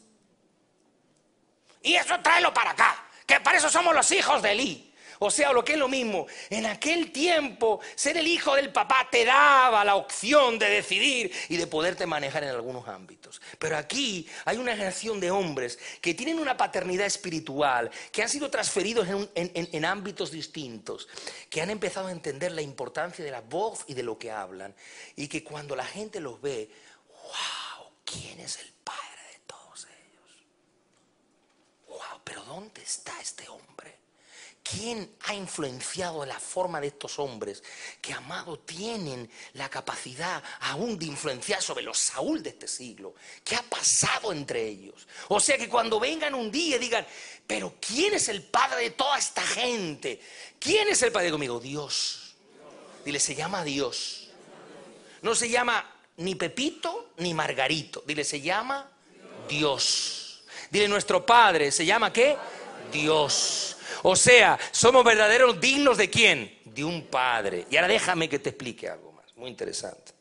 Y eso tráelo para acá, que para eso somos los hijos de Elí. O sea, lo que es lo mismo, en aquel tiempo ser el hijo del papá te daba la opción de decidir y de poderte manejar en algunos ámbitos. Pero aquí hay una generación de hombres que tienen una paternidad espiritual, que han sido transferidos en ámbitos distintos, que han empezado a entender la importancia de la voz y de lo que hablan, y que cuando la gente los ve, wow, ¿quién es el padre de todos ellos? Wow, pero ¿dónde está este hombre? ¿Quién ha influenciado la forma de estos hombres que, amado, tienen la capacidad aún de influenciar sobre los Saúl de este siglo? ¿Qué ha pasado entre ellos? O sea, que cuando vengan un día y digan, pero ¿quién es el padre de toda esta gente? ¿Quién es el padre? Conmigo, Dios. Dile, se llama Dios. No se llama ni Pepito ni Margarito. Dile, se llama Dios. Dile, nuestro padre, ¿se llama qué? Dios. O sea, somos verdaderos dignos ¿de quién? De un padre. Y ahora déjame que te explique algo más, muy interesante.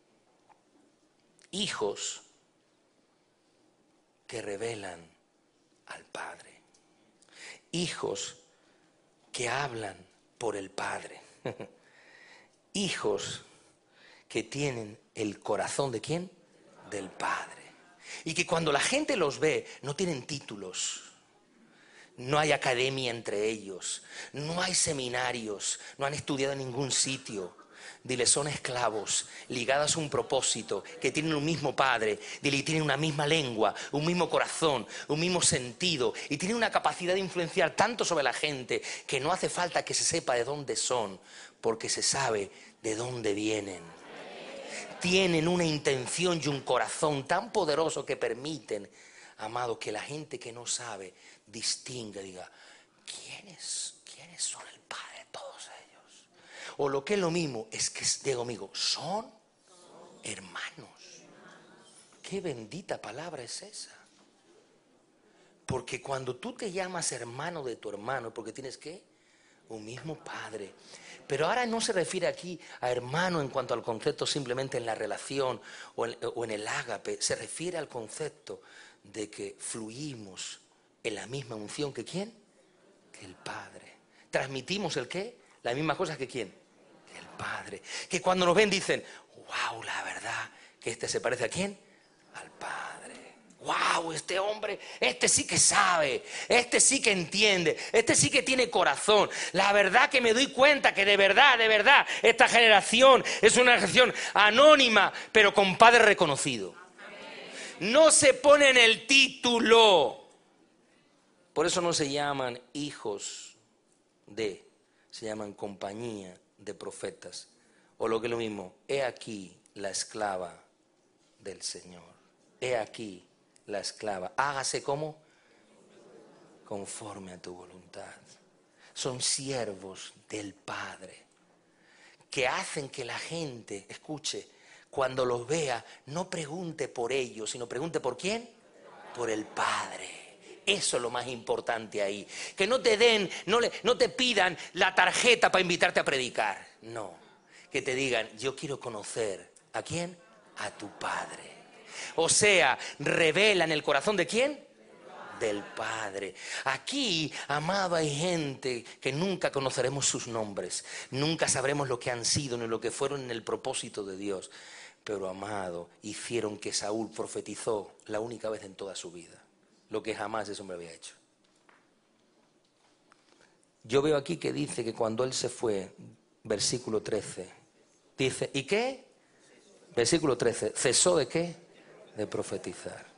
Hijos que revelan al Padre. Hijos que hablan por el Padre. Hijos que tienen el corazón ¿de quién? Del Padre. Y que cuando la gente los ve, no tienen títulos. No hay academia entre ellos, no hay seminarios, no han estudiado en ningún sitio. Dile, son esclavos, ligados a un propósito, que tienen un mismo padre. Dile, y tienen una misma lengua, un mismo corazón, un mismo sentido. Y tienen una capacidad de influenciar tanto sobre la gente que no hace falta que se sepa de dónde son, porque se sabe de dónde vienen. Tienen una intención y un corazón tan poderoso que permiten, amado, que la gente que no sabe distinga, diga, ¿quiénes son el padre de todos ellos? O lo que es lo mismo, es que, digo amigo, son hermanos. Qué bendita palabra es esa. Porque cuando tú te llamas hermano de tu hermano, porque tienes ¿qué? Un mismo padre. Pero ahora no se refiere aquí a hermano en cuanto al concepto simplemente en la relación o en el ágape. Se refiere al concepto de que fluimos en la misma unción que ¿quién? Que el Padre. Transmitimos el ¿qué? Las mismas cosas que ¿quién? Que el Padre. Que cuando nos ven dicen, wow, la verdad que este se parece ¿a quién? Al Padre. Wow, este hombre, este sí que sabe, este sí que entiende, este sí que tiene corazón. La verdad que me doy cuenta que de verdad, esta generación es una generación anónima, pero con Padre reconocido. No se ponen el título. Por eso no se llaman hijos de, se llaman compañía de profetas. O lo que es lo mismo, he aquí la esclava del Señor. He aquí la esclava. Hágase como conforme a tu voluntad. Son siervos del Padre que hacen que la gente, escuche, cuando los vea, no pregunte por ellos, sino pregunte por quién, por el Padre. Eso es lo más importante ahí. Que no te den, no te pidan la tarjeta para invitarte a predicar. No, que te digan, yo quiero conocer, ¿a quién? A tu Padre. O sea, revelan el corazón de quién, del Padre. Aquí, amado, hay gente que nunca conoceremos sus nombres, nunca sabremos lo que han sido ni lo que fueron en el propósito de Dios. Pero, amado, hicieron que Saúl profetizó la única vez en toda su vida, lo que jamás ese hombre había hecho. Yo veo aquí que dice que cuando él se fue, versículo 13, dice, ¿y qué? Versículo 13, ¿cesó de qué? De profetizar.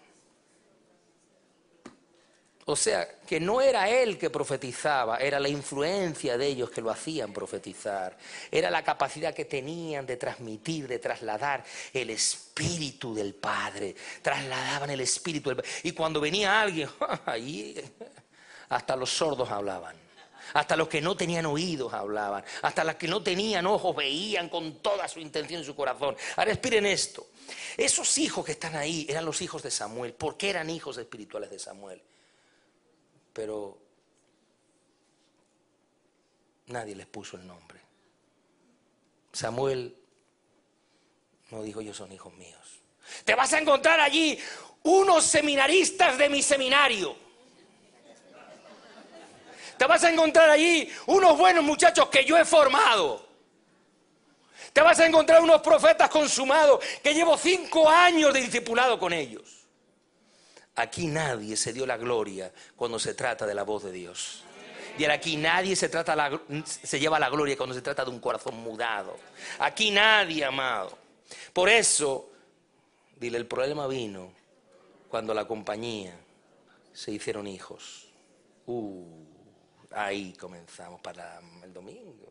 O sea, que no era él que profetizaba, era la influencia de ellos que lo hacían profetizar. Era la capacidad que tenían de transmitir, de trasladar el espíritu del Padre. Trasladaban el espíritu del Padre. Y cuando venía alguien, ahí hasta los sordos hablaban. Hasta los que no tenían oídos hablaban. Hasta los que no tenían ojos veían con toda su intención en su corazón. Ahora respiren esto. Esos hijos que están ahí eran los hijos de Samuel. ¿Por qué eran hijos espirituales de Samuel? Pero nadie les puso el nombre. Samuel no dijo, ellos son hijos míos. Te vas a encontrar allí unos seminaristas de mi seminario. Te vas a encontrar allí unos buenos muchachos que yo he formado. Te vas a encontrar unos profetas consumados que llevo 5 años de discipulado con ellos. Aquí nadie se dio la gloria cuando se trata de la voz de Dios. Y aquí nadie se lleva la gloria cuando se trata de un corazón mudado. Aquí nadie, amado. Por eso, dile, el problema vino cuando la compañía se hicieron hijos. Ahí comenzamos para el domingo.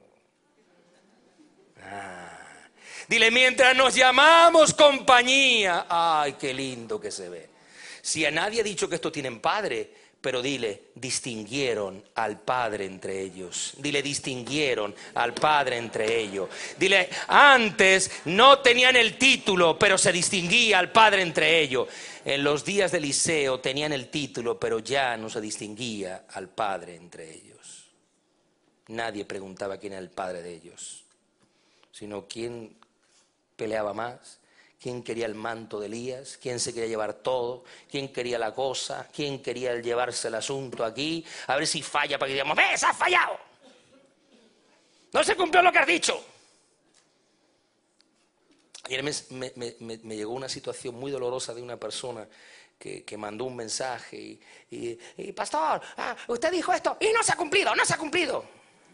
Dile, mientras nos llamamos compañía. Ay, qué lindo que se ve. Si a nadie ha dicho que estos tienen padre, pero dile, distinguieron al Padre entre ellos. Dile, distinguieron al Padre entre ellos. Dile, antes no tenían el título, pero se distinguía al Padre entre ellos. En los días de Eliseo tenían el título, pero ya no se distinguía al Padre entre ellos. Nadie preguntaba quién era el Padre de ellos, sino quién peleaba más. ¿Quién quería el manto de Elías? ¿Quién se quería llevar todo? ¿Quién quería la cosa? ¿Quién quería llevarse el asunto aquí? A ver si falla para que digamos, ¡ves, has fallado! No se cumplió lo que has dicho. Ayer me llegó una situación muy dolorosa de una persona que mandó un mensaje y pastor, usted dijo esto y no se ha cumplido, no se ha cumplido.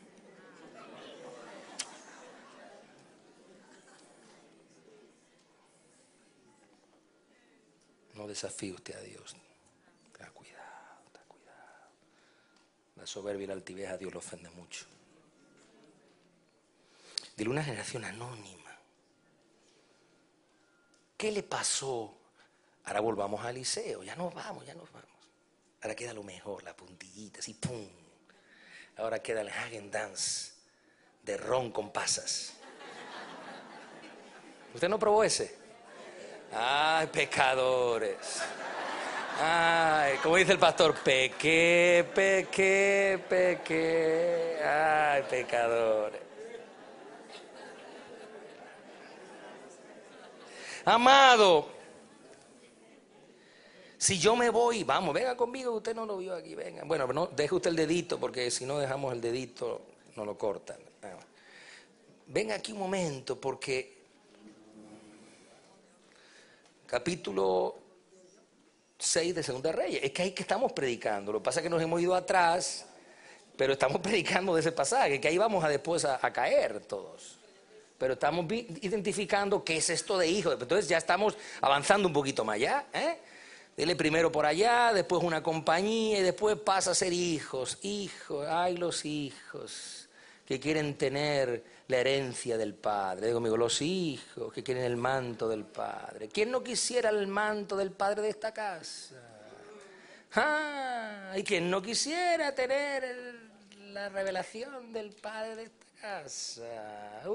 No desafíe usted a Dios. Tenga cuidado, tenga cuidado. La soberbia y la altivez a Dios lo ofende mucho. Dile, una generación anónima. ¿Qué le pasó? Ahora volvamos a Eliseo. Ya nos vamos, ya nos vamos. Ahora queda lo mejor, la puntillita, así, pum. Ahora queda el Häagen-Dazs de ron con pasas. ¿Usted no probó ese? Ay, pecadores. Ay, como dice el pastor, pequé. Ay, pecadores. Amado, si yo me voy, vamos, venga conmigo, usted no lo vio aquí, venga. Bueno, no, deje usted el dedito, porque si no dejamos el dedito, no lo cortan. Venga aquí un momento, porque capítulo 6 de Segunda Reyes. Es que ahí que estamos predicando. Lo que pasa es que nos hemos ido atrás, pero estamos predicando de ese pasaje, que ahí vamos a después a caer todos. pero estamos identificando qué es esto de hijo. Entonces ya estamos avanzando un poquito más allá, Dile primero por allá, después una compañía y después pasa a ser hijos. Hijos, ay, los hijos que quieren tener la herencia del Padre. Digo, amigo, los hijos que quieren el manto del Padre. ¿Quién no quisiera el manto del Padre de esta casa? ¿Y quién no quisiera tener la revelación del Padre de esta casa?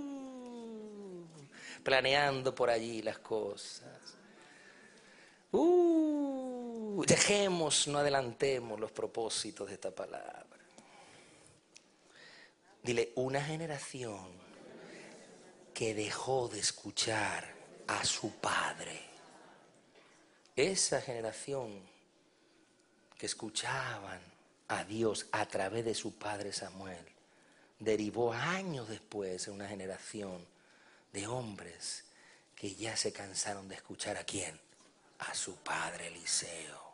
Planeando por allí las cosas. Dejemos, no adelantemos los propósitos de esta palabra. Dile, una generación que dejó de escuchar a su padre. Esa generación que escuchaban a Dios a través de su padre Samuel, derivó años después en una generación de hombres que ya se cansaron de escuchar ¿a quién? A su padre Eliseo.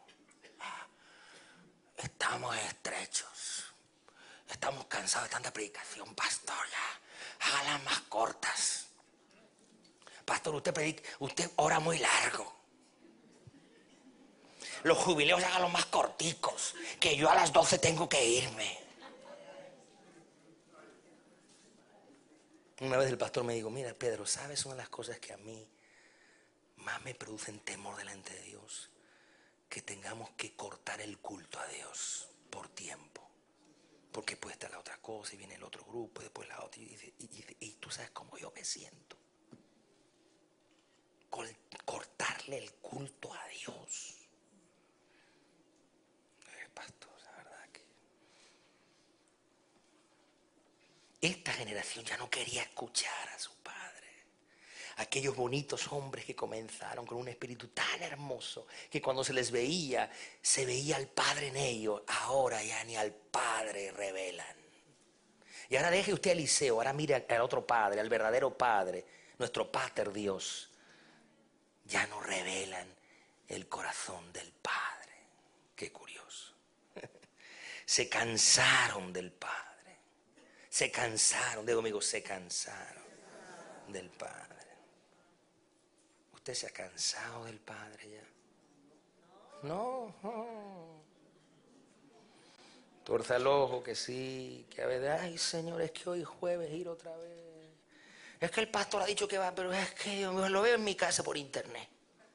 Estamos estrechos. Estamos cansados de tanta predicación, pastor, ya, háganlas más cortas. Pastor, usted ora muy largo. Los jubileos háganlos más corticos, que yo a las 12 tengo que irme. Una vez el pastor me dijo, mira, Pedro, ¿sabes una de las cosas que a mí más me producen temor delante de Dios? Que tengamos que cortar el culto a Dios por tiempo. Porque puede estar la otra cosa y viene el otro grupo y después la otra. Y tú sabes cómo yo me siento. Cortarle el culto a Dios. Pastor, la verdad que esta generación ya no quería escuchar a su padre. Aquellos bonitos hombres que comenzaron con un espíritu tan hermoso que cuando se les veía, se veía al Padre en ellos. Ahora ya ni al Padre revelan. Y ahora deje usted a Eliseo, ahora mire al otro Padre, al verdadero Padre, nuestro Pater Dios. Ya no revelan el corazón del Padre. Qué curioso. Se cansaron del Padre. Se cansaron, digo amigo, se cansaron del Padre. ¿Usted se ha cansado del Padre ya? No. Torza el ojo que sí, que a veces, ay Señor, es que hoy jueves ir otra vez. Es que el pastor ha dicho que va, pero es que yo lo veo en mi casa por internet.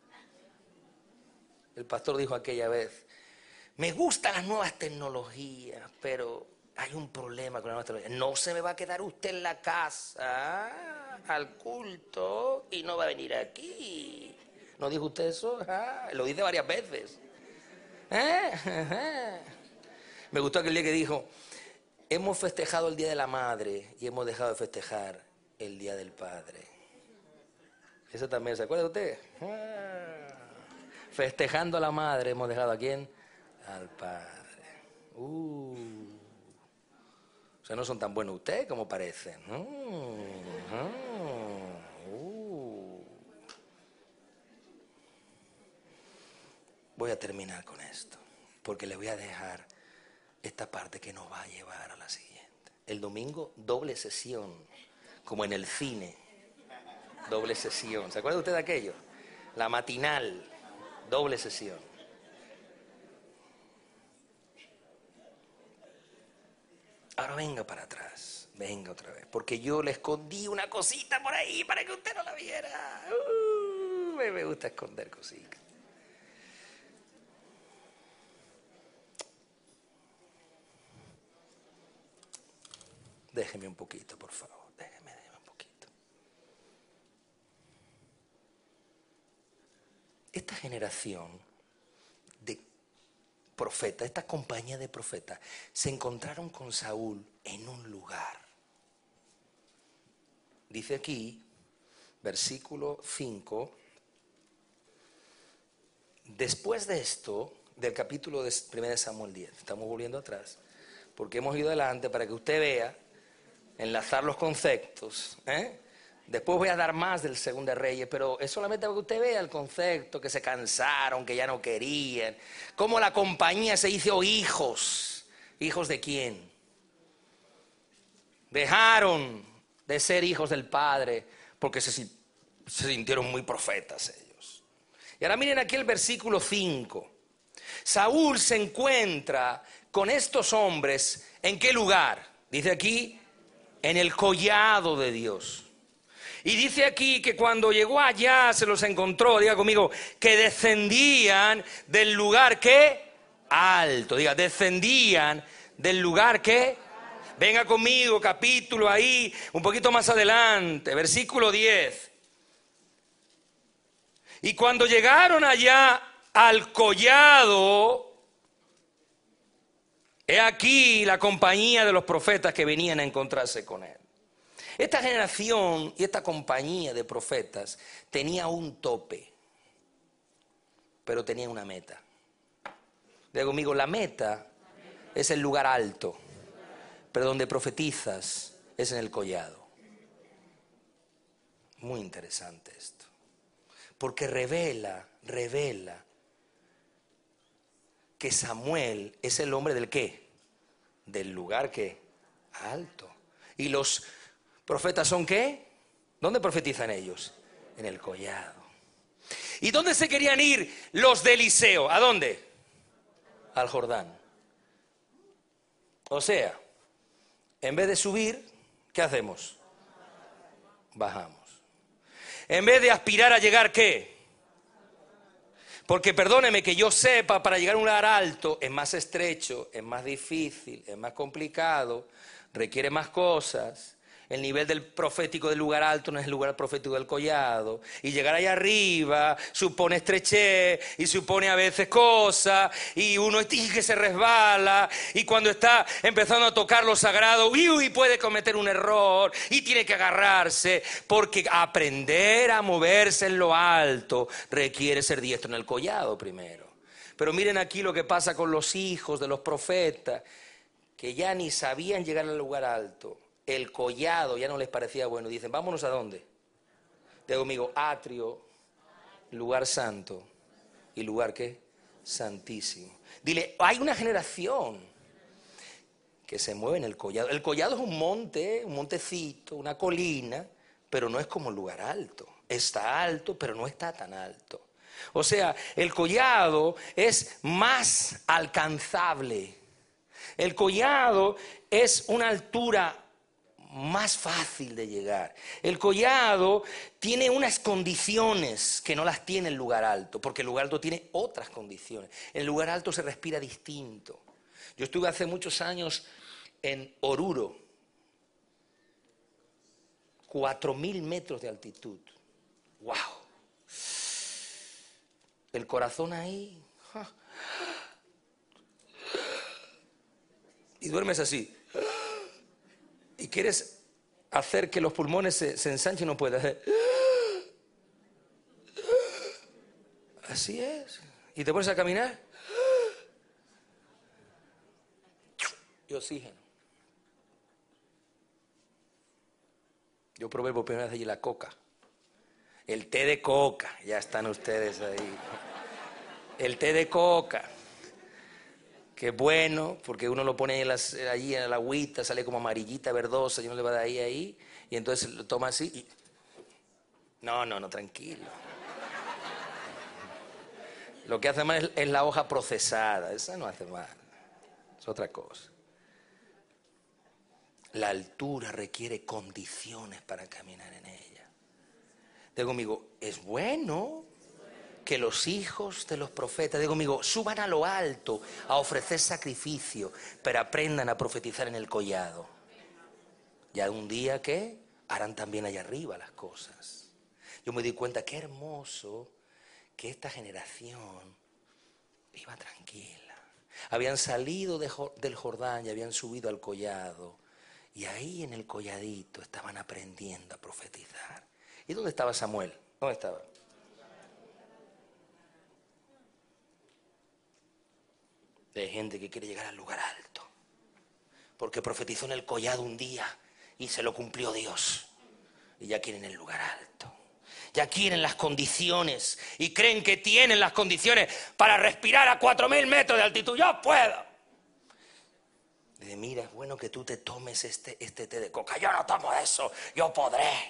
El pastor dijo aquella vez, me gustan las nuevas tecnologías, pero hay un problema con las nuevas tecnologías. No se me va a quedar usted en la casa al culto y no va a venir aquí. ¿No dijo usted eso? Lo dice varias veces. Me gustó aquel día que dijo, hemos festejado el Día de la Madre y hemos dejado de festejar el Día del Padre. Eso también, ¿se acuerda usted? Festejando a la madre hemos dejado ¿a quién? Al Padre. O sea, no son tan buenos ustedes como parecen. Voy a terminar con esto, porque le voy a dejar esta parte que nos va a llevar a la siguiente. El domingo, doble sesión, como en el cine. Doble sesión. ¿Se acuerda usted de aquello? La matinal, doble sesión. Ahora venga para atrás, venga otra vez, porque yo le escondí una cosita por ahí para que usted no la viera. Me gusta esconder cositas. Déjeme un poquito, por favor, déjeme un poquito. Esta generación de profetas, esta compañía de profetas, se encontraron con Saúl en un lugar. Dice aquí, versículo 5, después de esto, del capítulo de 1 Samuel 10, estamos volviendo atrás, porque hemos ido adelante para que usted vea, enlazar los conceptos, Después voy a dar más del Segundo de Reyes, pero es solamente para que usted vea el concepto, que se cansaron, que ya no querían, cómo la compañía se hizo hijos. ¿Hijos de quién? Dejaron de ser hijos del Padre, porque se sintieron muy profetas ellos. Y ahora miren aquí el versículo 5. Saúl se encuentra con estos hombres, ¿en qué lugar? Dice aquí, en el collado de Dios. Y dice aquí que cuando llegó allá se los encontró, diga conmigo, que descendían del lugar que alto. Diga, descendían del lugar que. Venga conmigo, capítulo ahí, un poquito más adelante, versículo 10. Y cuando llegaron allá al collado, he aquí la compañía de los profetas que venían a encontrarse con él. Esta generación y esta compañía de profetas tenía un tope, pero tenía una meta. Diga conmigo, la meta es el lugar alto, pero donde profetizas es en el collado. Muy interesante esto, porque revela que Samuel es el hombre del qué, del lugar que alto. Y los profetas son ¿qué? ¿Dónde profetizan ellos? En el collado. ¿Y dónde se querían ir los de Eliseo? ¿A dónde? Al Jordán. O sea, en vez de subir, ¿qué hacemos? Bajamos. En vez de aspirar a llegar, ¿qué? Porque perdóneme que yo sepa, para llegar a un lugar alto es más estrecho, es más difícil, es más complicado, requiere más cosas. El nivel del profético del lugar alto no es el lugar profético del collado. Y llegar allá arriba supone estrechez y supone a veces cosas. Y uno que se resbala. Y cuando está empezando a tocar lo sagrado, y puede cometer un error. Y tiene que agarrarse. Porque aprender a moverse en lo alto requiere ser diestro en el collado primero. Pero miren aquí lo que pasa con los hijos de los profetas, que ya ni sabían llegar al lugar alto. El collado ya no les parecía bueno. Dicen, vámonos ¿a dónde? Digo conmigo, atrio, lugar santo y lugar ¿qué? Santísimo. Dile, hay una generación que se mueve en el collado. El collado es un monte, un montecito, una colina, pero no es como el lugar alto. Está alto, pero no está tan alto. O sea, el collado es más alcanzable. El collado es una altura más fácil de llegar. El collado tiene unas condiciones que no las tiene el lugar alto, porque el lugar alto tiene otras condiciones. En el lugar alto se respira distinto. Yo estuve hace muchos años en Oruro, 4.000 metros de altitud. ¡Wow! El corazón ahí. Y duermes así. Y quieres hacer que los pulmones se ensanchen y no puedes hacer. Así es. Y te pones a caminar. Y oxígeno. Yo probé por primera vez allí la coca. El té de coca. Ya están ustedes ahí. El té de coca. Que bueno, porque uno lo pone allí en la agüita, sale como amarillita, verdosa, y uno le va de ahí, y entonces lo toma así y. No, tranquilo. Lo que hace mal es la hoja procesada, esa no hace mal, es otra cosa. La altura requiere condiciones para caminar en ella. Digo conmigo, es bueno que los hijos de los profetas, digo conmigo, suban a lo alto a ofrecer sacrificio, pero aprendan a profetizar en el collado. Ya un día que harán también allá arriba las cosas. Yo me di cuenta qué hermoso que esta generación iba tranquila. Habían salido del Jordán y habían subido al collado. Y ahí en el colladito estaban aprendiendo a profetizar. ¿Y dónde estaba Samuel? ¿Dónde estaba? Hay gente que quiere llegar al lugar alto, porque profetizó en el collado un día y se lo cumplió Dios. Y ya quieren el lugar alto. Ya quieren las condiciones y creen que tienen las condiciones para respirar a 4.000 metros de altitud. ¡Yo puedo! Dice, mira, es bueno que tú te tomes este té de coca. Yo no tomo eso, yo podré.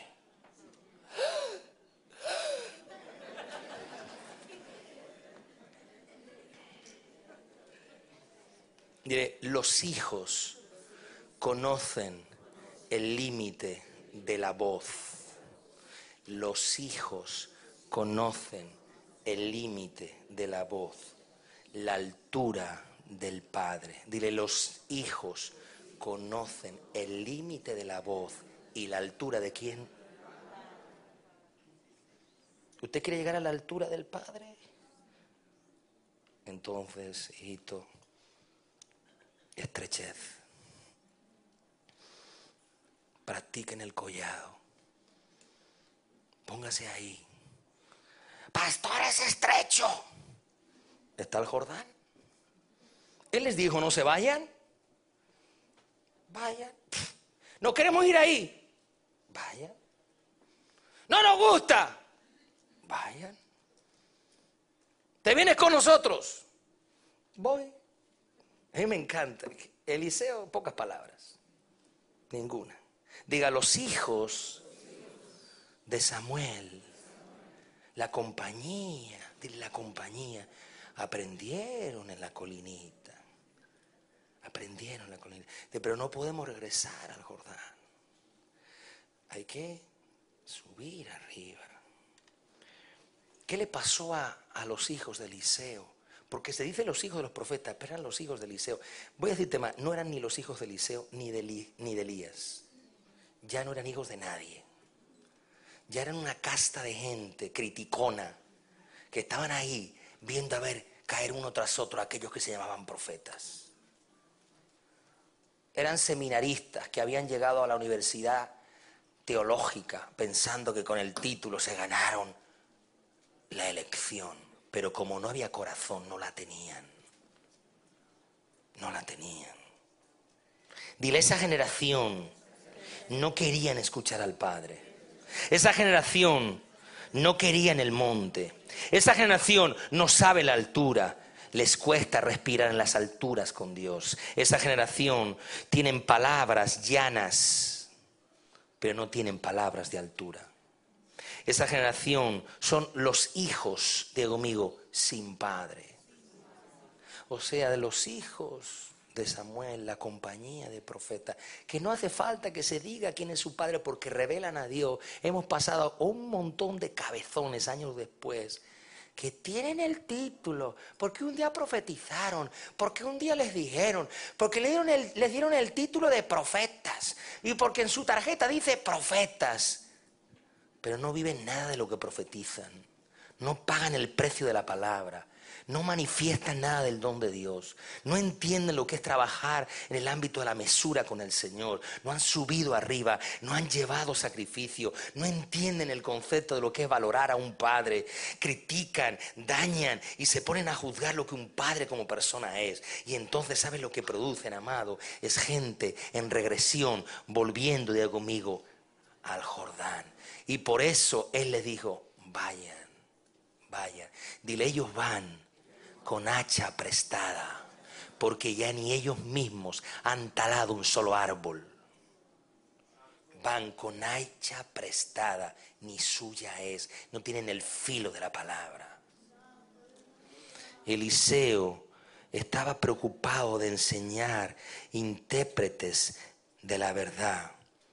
Dice, los hijos conocen el límite de la voz. Los hijos conocen el límite de la voz, la altura del Padre. Dile, los hijos conocen el límite de la voz y la altura de ¿quién? ¿Usted quiere llegar a la altura del Padre? Entonces, hijito, estrechez. Practiquen el collado. Póngase ahí. Pastor, es estrecho. ¿Está el Jordán? Él les dijo, no se vayan. Vayan. No queremos ir ahí. Vayan. No nos gusta. Vayan. ¿Te vienes con nosotros? Voy. A mí me encanta. Eliseo, pocas palabras. Ninguna. Diga, los hijos de Samuel, la compañía, dile, la compañía, aprendieron en la colinita. Aprendieron en la colinita. Pero no podemos regresar al Jordán. Hay que subir arriba. ¿Qué le pasó a los hijos de Eliseo? Porque se dice los hijos de los profetas, pero eran los hijos de Eliseo. Voy a decirte más, no eran ni los hijos de Eliseo ni de Elías. Ya no eran hijos de nadie. Ya eran una casta de gente criticona que estaban ahí viendo a ver caer uno tras otro a aquellos que se llamaban profetas. Eran seminaristas que habían llegado a la universidad teológica pensando que con el título se ganaron la elección, pero como no había corazón, no la tenían. No la tenían. Dile, esa generación no querían escuchar al Padre. Esa generación no quería en el monte. Esa generación no sabe la altura. Les cuesta respirar en las alturas con Dios. Esa generación tienen palabras llanas, pero no tienen palabras de altura. Esa generación son los hijos, digo conmigo, sin padre. O sea, de los hijos de Samuel, la compañía de profetas, que no hace falta que se diga quién es su padre porque revelan a Dios. Hemos pasado un montón de cabezones años después que tienen el título, porque un día profetizaron, porque un día les dijeron, porque les dieron el título de profetas y porque en su tarjeta dice profetas. Pero no viven nada de lo que profetizan, no pagan el precio de la palabra, no manifiestan nada del don de Dios, no entienden lo que es trabajar en el ámbito de la mesura con el Señor, no han subido arriba, no han llevado sacrificio, no entienden el concepto de lo que es valorar a un padre, critican, dañan y se ponen a juzgar lo que un padre como persona es. Y entonces, ¿sabes lo que producen, amado? Es gente en regresión, volviendo, diga conmigo, al Jordán. Y por eso Él les dijo, vayan, vayan. Dile, ellos van con hacha prestada, porque ya ni ellos mismos han talado un solo árbol. Van con hacha prestada, ni suya es, no tienen el filo de la palabra. Eliseo estaba preocupado de enseñar intérpretes de la verdad.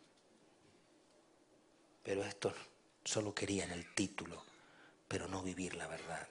Pero estos solo querían el título, pero no vivir la verdad.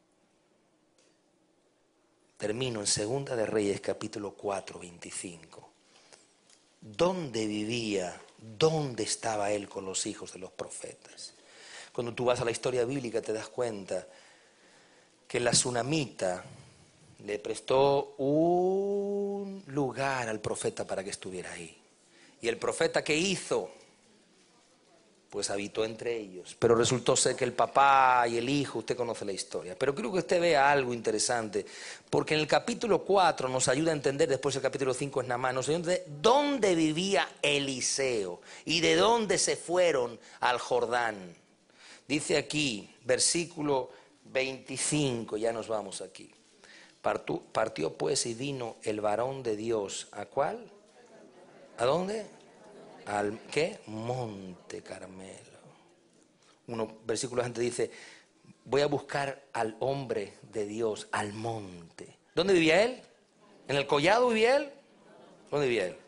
Termino en 2 de Reyes, capítulo 4, 25. ¿Dónde vivía? ¿Dónde estaba él con los hijos de los profetas? Cuando tú vas a la historia bíblica te das cuenta que la tsunamita le prestó un lugar al profeta para que estuviera ahí. ¿Y el profeta qué hizo? Pues habitó entre ellos, pero resultó ser que el papá y el hijo, usted conoce la historia, pero creo que usted vea algo interesante, porque en el capítulo 4 nos ayuda a entender, después el capítulo 5 es Naamán, nos ayuda a entender dónde vivía Eliseo y de dónde se fueron al Jordán. Dice aquí, versículo 25, ya nos vamos aquí. Partió pues y vino el varón de Dios. ¿A cuál? ¿A dónde? ¿Al qué? Monte Carmelo. Unos versículos antes dice, voy a buscar al hombre de Dios, al monte. ¿Dónde vivía él? ¿En el collado vivía él? ¿Dónde vivía él?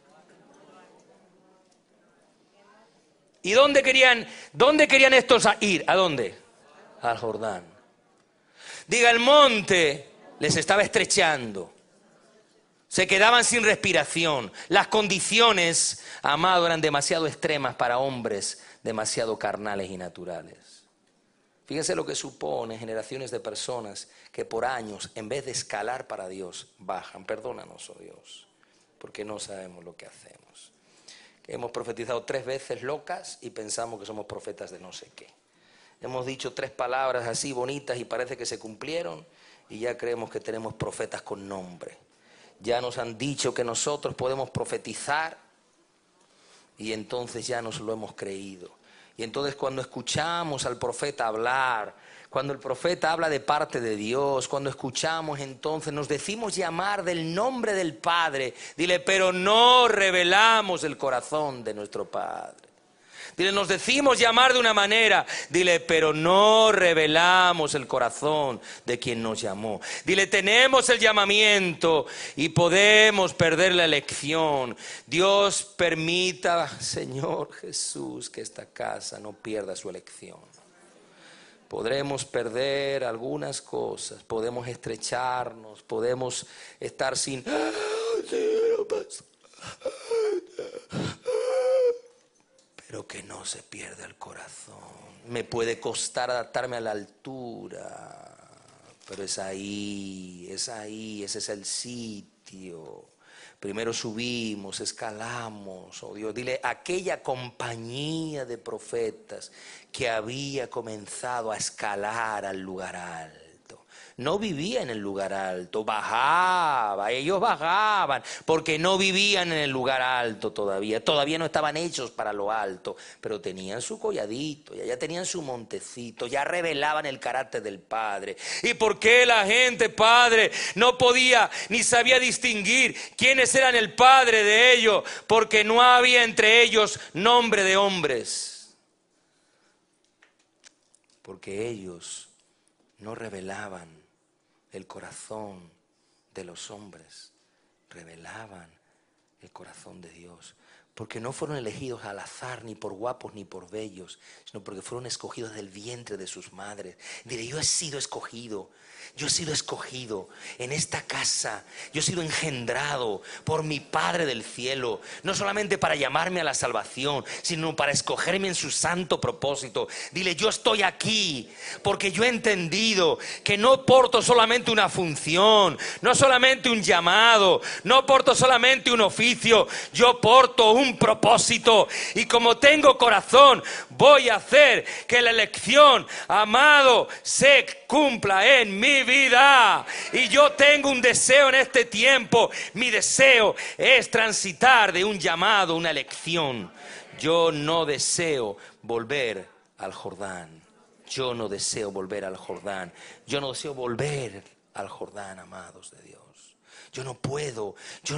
¿Y dónde querían estos ir? ¿A dónde? Al Jordán. Diga, el monte les estaba estrechando. Se quedaban sin respiración. Las condiciones, amado, eran demasiado extremas para hombres demasiado carnales y naturales. Fíjense lo que supone generaciones de personas que por años, en vez de escalar para Dios, bajan. Perdónanos, oh Dios, porque no sabemos lo que hacemos. Hemos profetizado 3 veces locas y pensamos que somos profetas de no sé qué. Hemos dicho 3 palabras así bonitas y parece que se cumplieron y ya creemos que tenemos profetas con nombre. Ya nos han dicho que nosotros podemos profetizar y entonces ya nos lo hemos creído. Y entonces cuando escuchamos al profeta hablar, cuando el profeta habla de parte de Dios, cuando escuchamos entonces nos decimos llamar del nombre del Padre. Dile, pero no revelamos el corazón de nuestro Padre. Dile, nos decimos llamar de una manera. Dile, pero no revelamos el corazón de quien nos llamó. Dile, tenemos el llamamiento y podemos perder la elección. Dios permita, Señor Jesús, que esta casa no pierda su elección. Podremos perder algunas cosas, podemos estrecharnos, podemos estar sin... Pero que no se pierda el corazón. Me puede costar adaptarme a la altura, pero es ahí, ese es el sitio. Primero subimos, escalamos, oh Dios, dile, aquella compañía de profetas que había comenzado a escalar al lugar alto. No vivía en el lugar alto, ellos bajaban, porque no vivían en el lugar alto todavía no estaban hechos para lo alto, pero tenían su colladito, ya tenían su montecito, ya revelaban el carácter del Padre. ¿Y por qué la gente, Padre, no podía ni sabía distinguir quiénes eran el Padre de ellos? Porque no había entre ellos nombre de hombres, porque ellos no revelaban el corazón de los hombres, revelaban el corazón de Dios, porque no fueron elegidos al azar, ni por guapos ni por bellos, sino porque fueron escogidos del vientre de sus madres. Diré, yo he sido escogido en esta casa, yo he sido engendrado por mi Padre del cielo, no solamente para llamarme a la salvación, sino para escogerme en su santo propósito. Dile, yo estoy aquí porque yo he entendido que no porto solamente una función, no solamente un llamado, no porto solamente un oficio, yo porto un propósito, y como tengo corazón, voy a hacer que la elección, amado, se cumpla en mi vida. Y yo tengo un deseo en este tiempo. Mi deseo es transitar de un llamado a una elección. Yo no deseo volver al Jordán. Yo no deseo volver al Jordán. Yo no deseo volver al Jordán, amados de Dios. Yo no puedo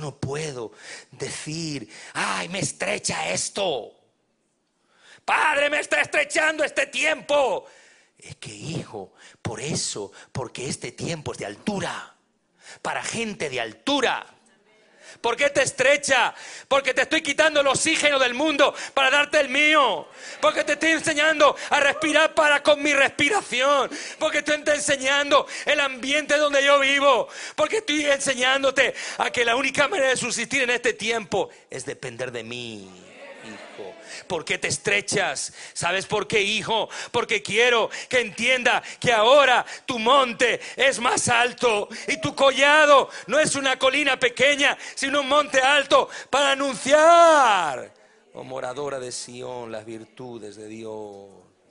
decir, ay, me estrecha esto. Padre, me está estrechando este tiempo. Es que, hijo, porque este tiempo es de altura, para gente de altura. ¿Por qué te estrecha? Porque te estoy quitando el oxígeno del mundo para darte el mío. Porque te estoy enseñando a respirar con mi respiración. Porque te estoy enseñando el ambiente donde yo vivo. Porque estoy enseñándote a que la única manera de subsistir en este tiempo es depender de mí. Hijo, ¿por qué te estrechas? ¿Sabes por qué, hijo? Porque quiero que entienda que ahora tu monte es más alto y tu collado no es una colina pequeña, sino un monte alto para anunciar, oh moradora de Sión, las virtudes de Dios.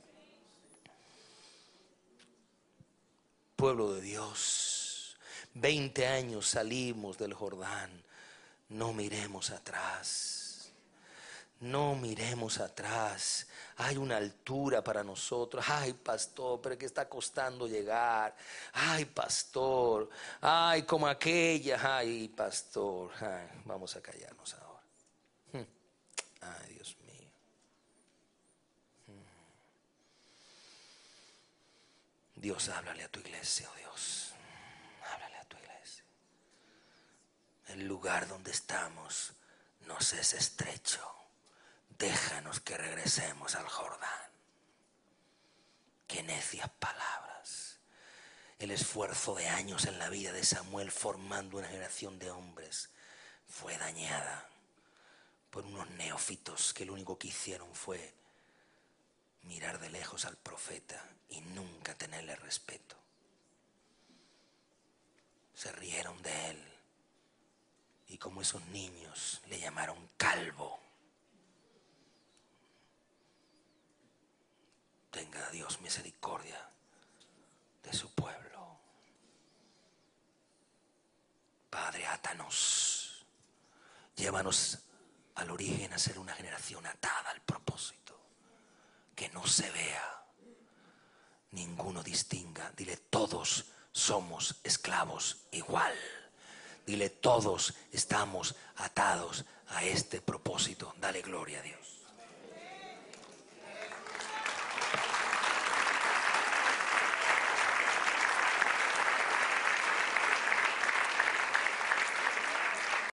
Pueblo de Dios, 20 años salimos del Jordán, no miremos atrás. No miremos atrás. Hay una altura para nosotros. Ay, pastor, pero que está costando llegar. Ay, pastor. Ay, como aquella. Ay, pastor. Ay, vamos a callarnos ahora. Ay, Dios mío. Dios, háblale a tu iglesia, oh Dios. Háblale a tu iglesia. El lugar donde estamos nos es estrecho. Déjanos que regresemos al Jordán. Qué necias palabras. El esfuerzo de años en la vida de Samuel formando una generación de hombres fue dañada por unos neófitos que lo único que hicieron fue mirar de lejos al profeta y nunca tenerle respeto. Se rieron de él y como esos niños le llamaron calvo. Tenga Dios misericordia de su pueblo. Padre, átanos. Llévanos al origen a ser una generación atada al propósito. Que no se vea, ninguno distinga. Dile, todos somos esclavos igual. Dile, todos estamos atados a este propósito. Dale gloria a Dios.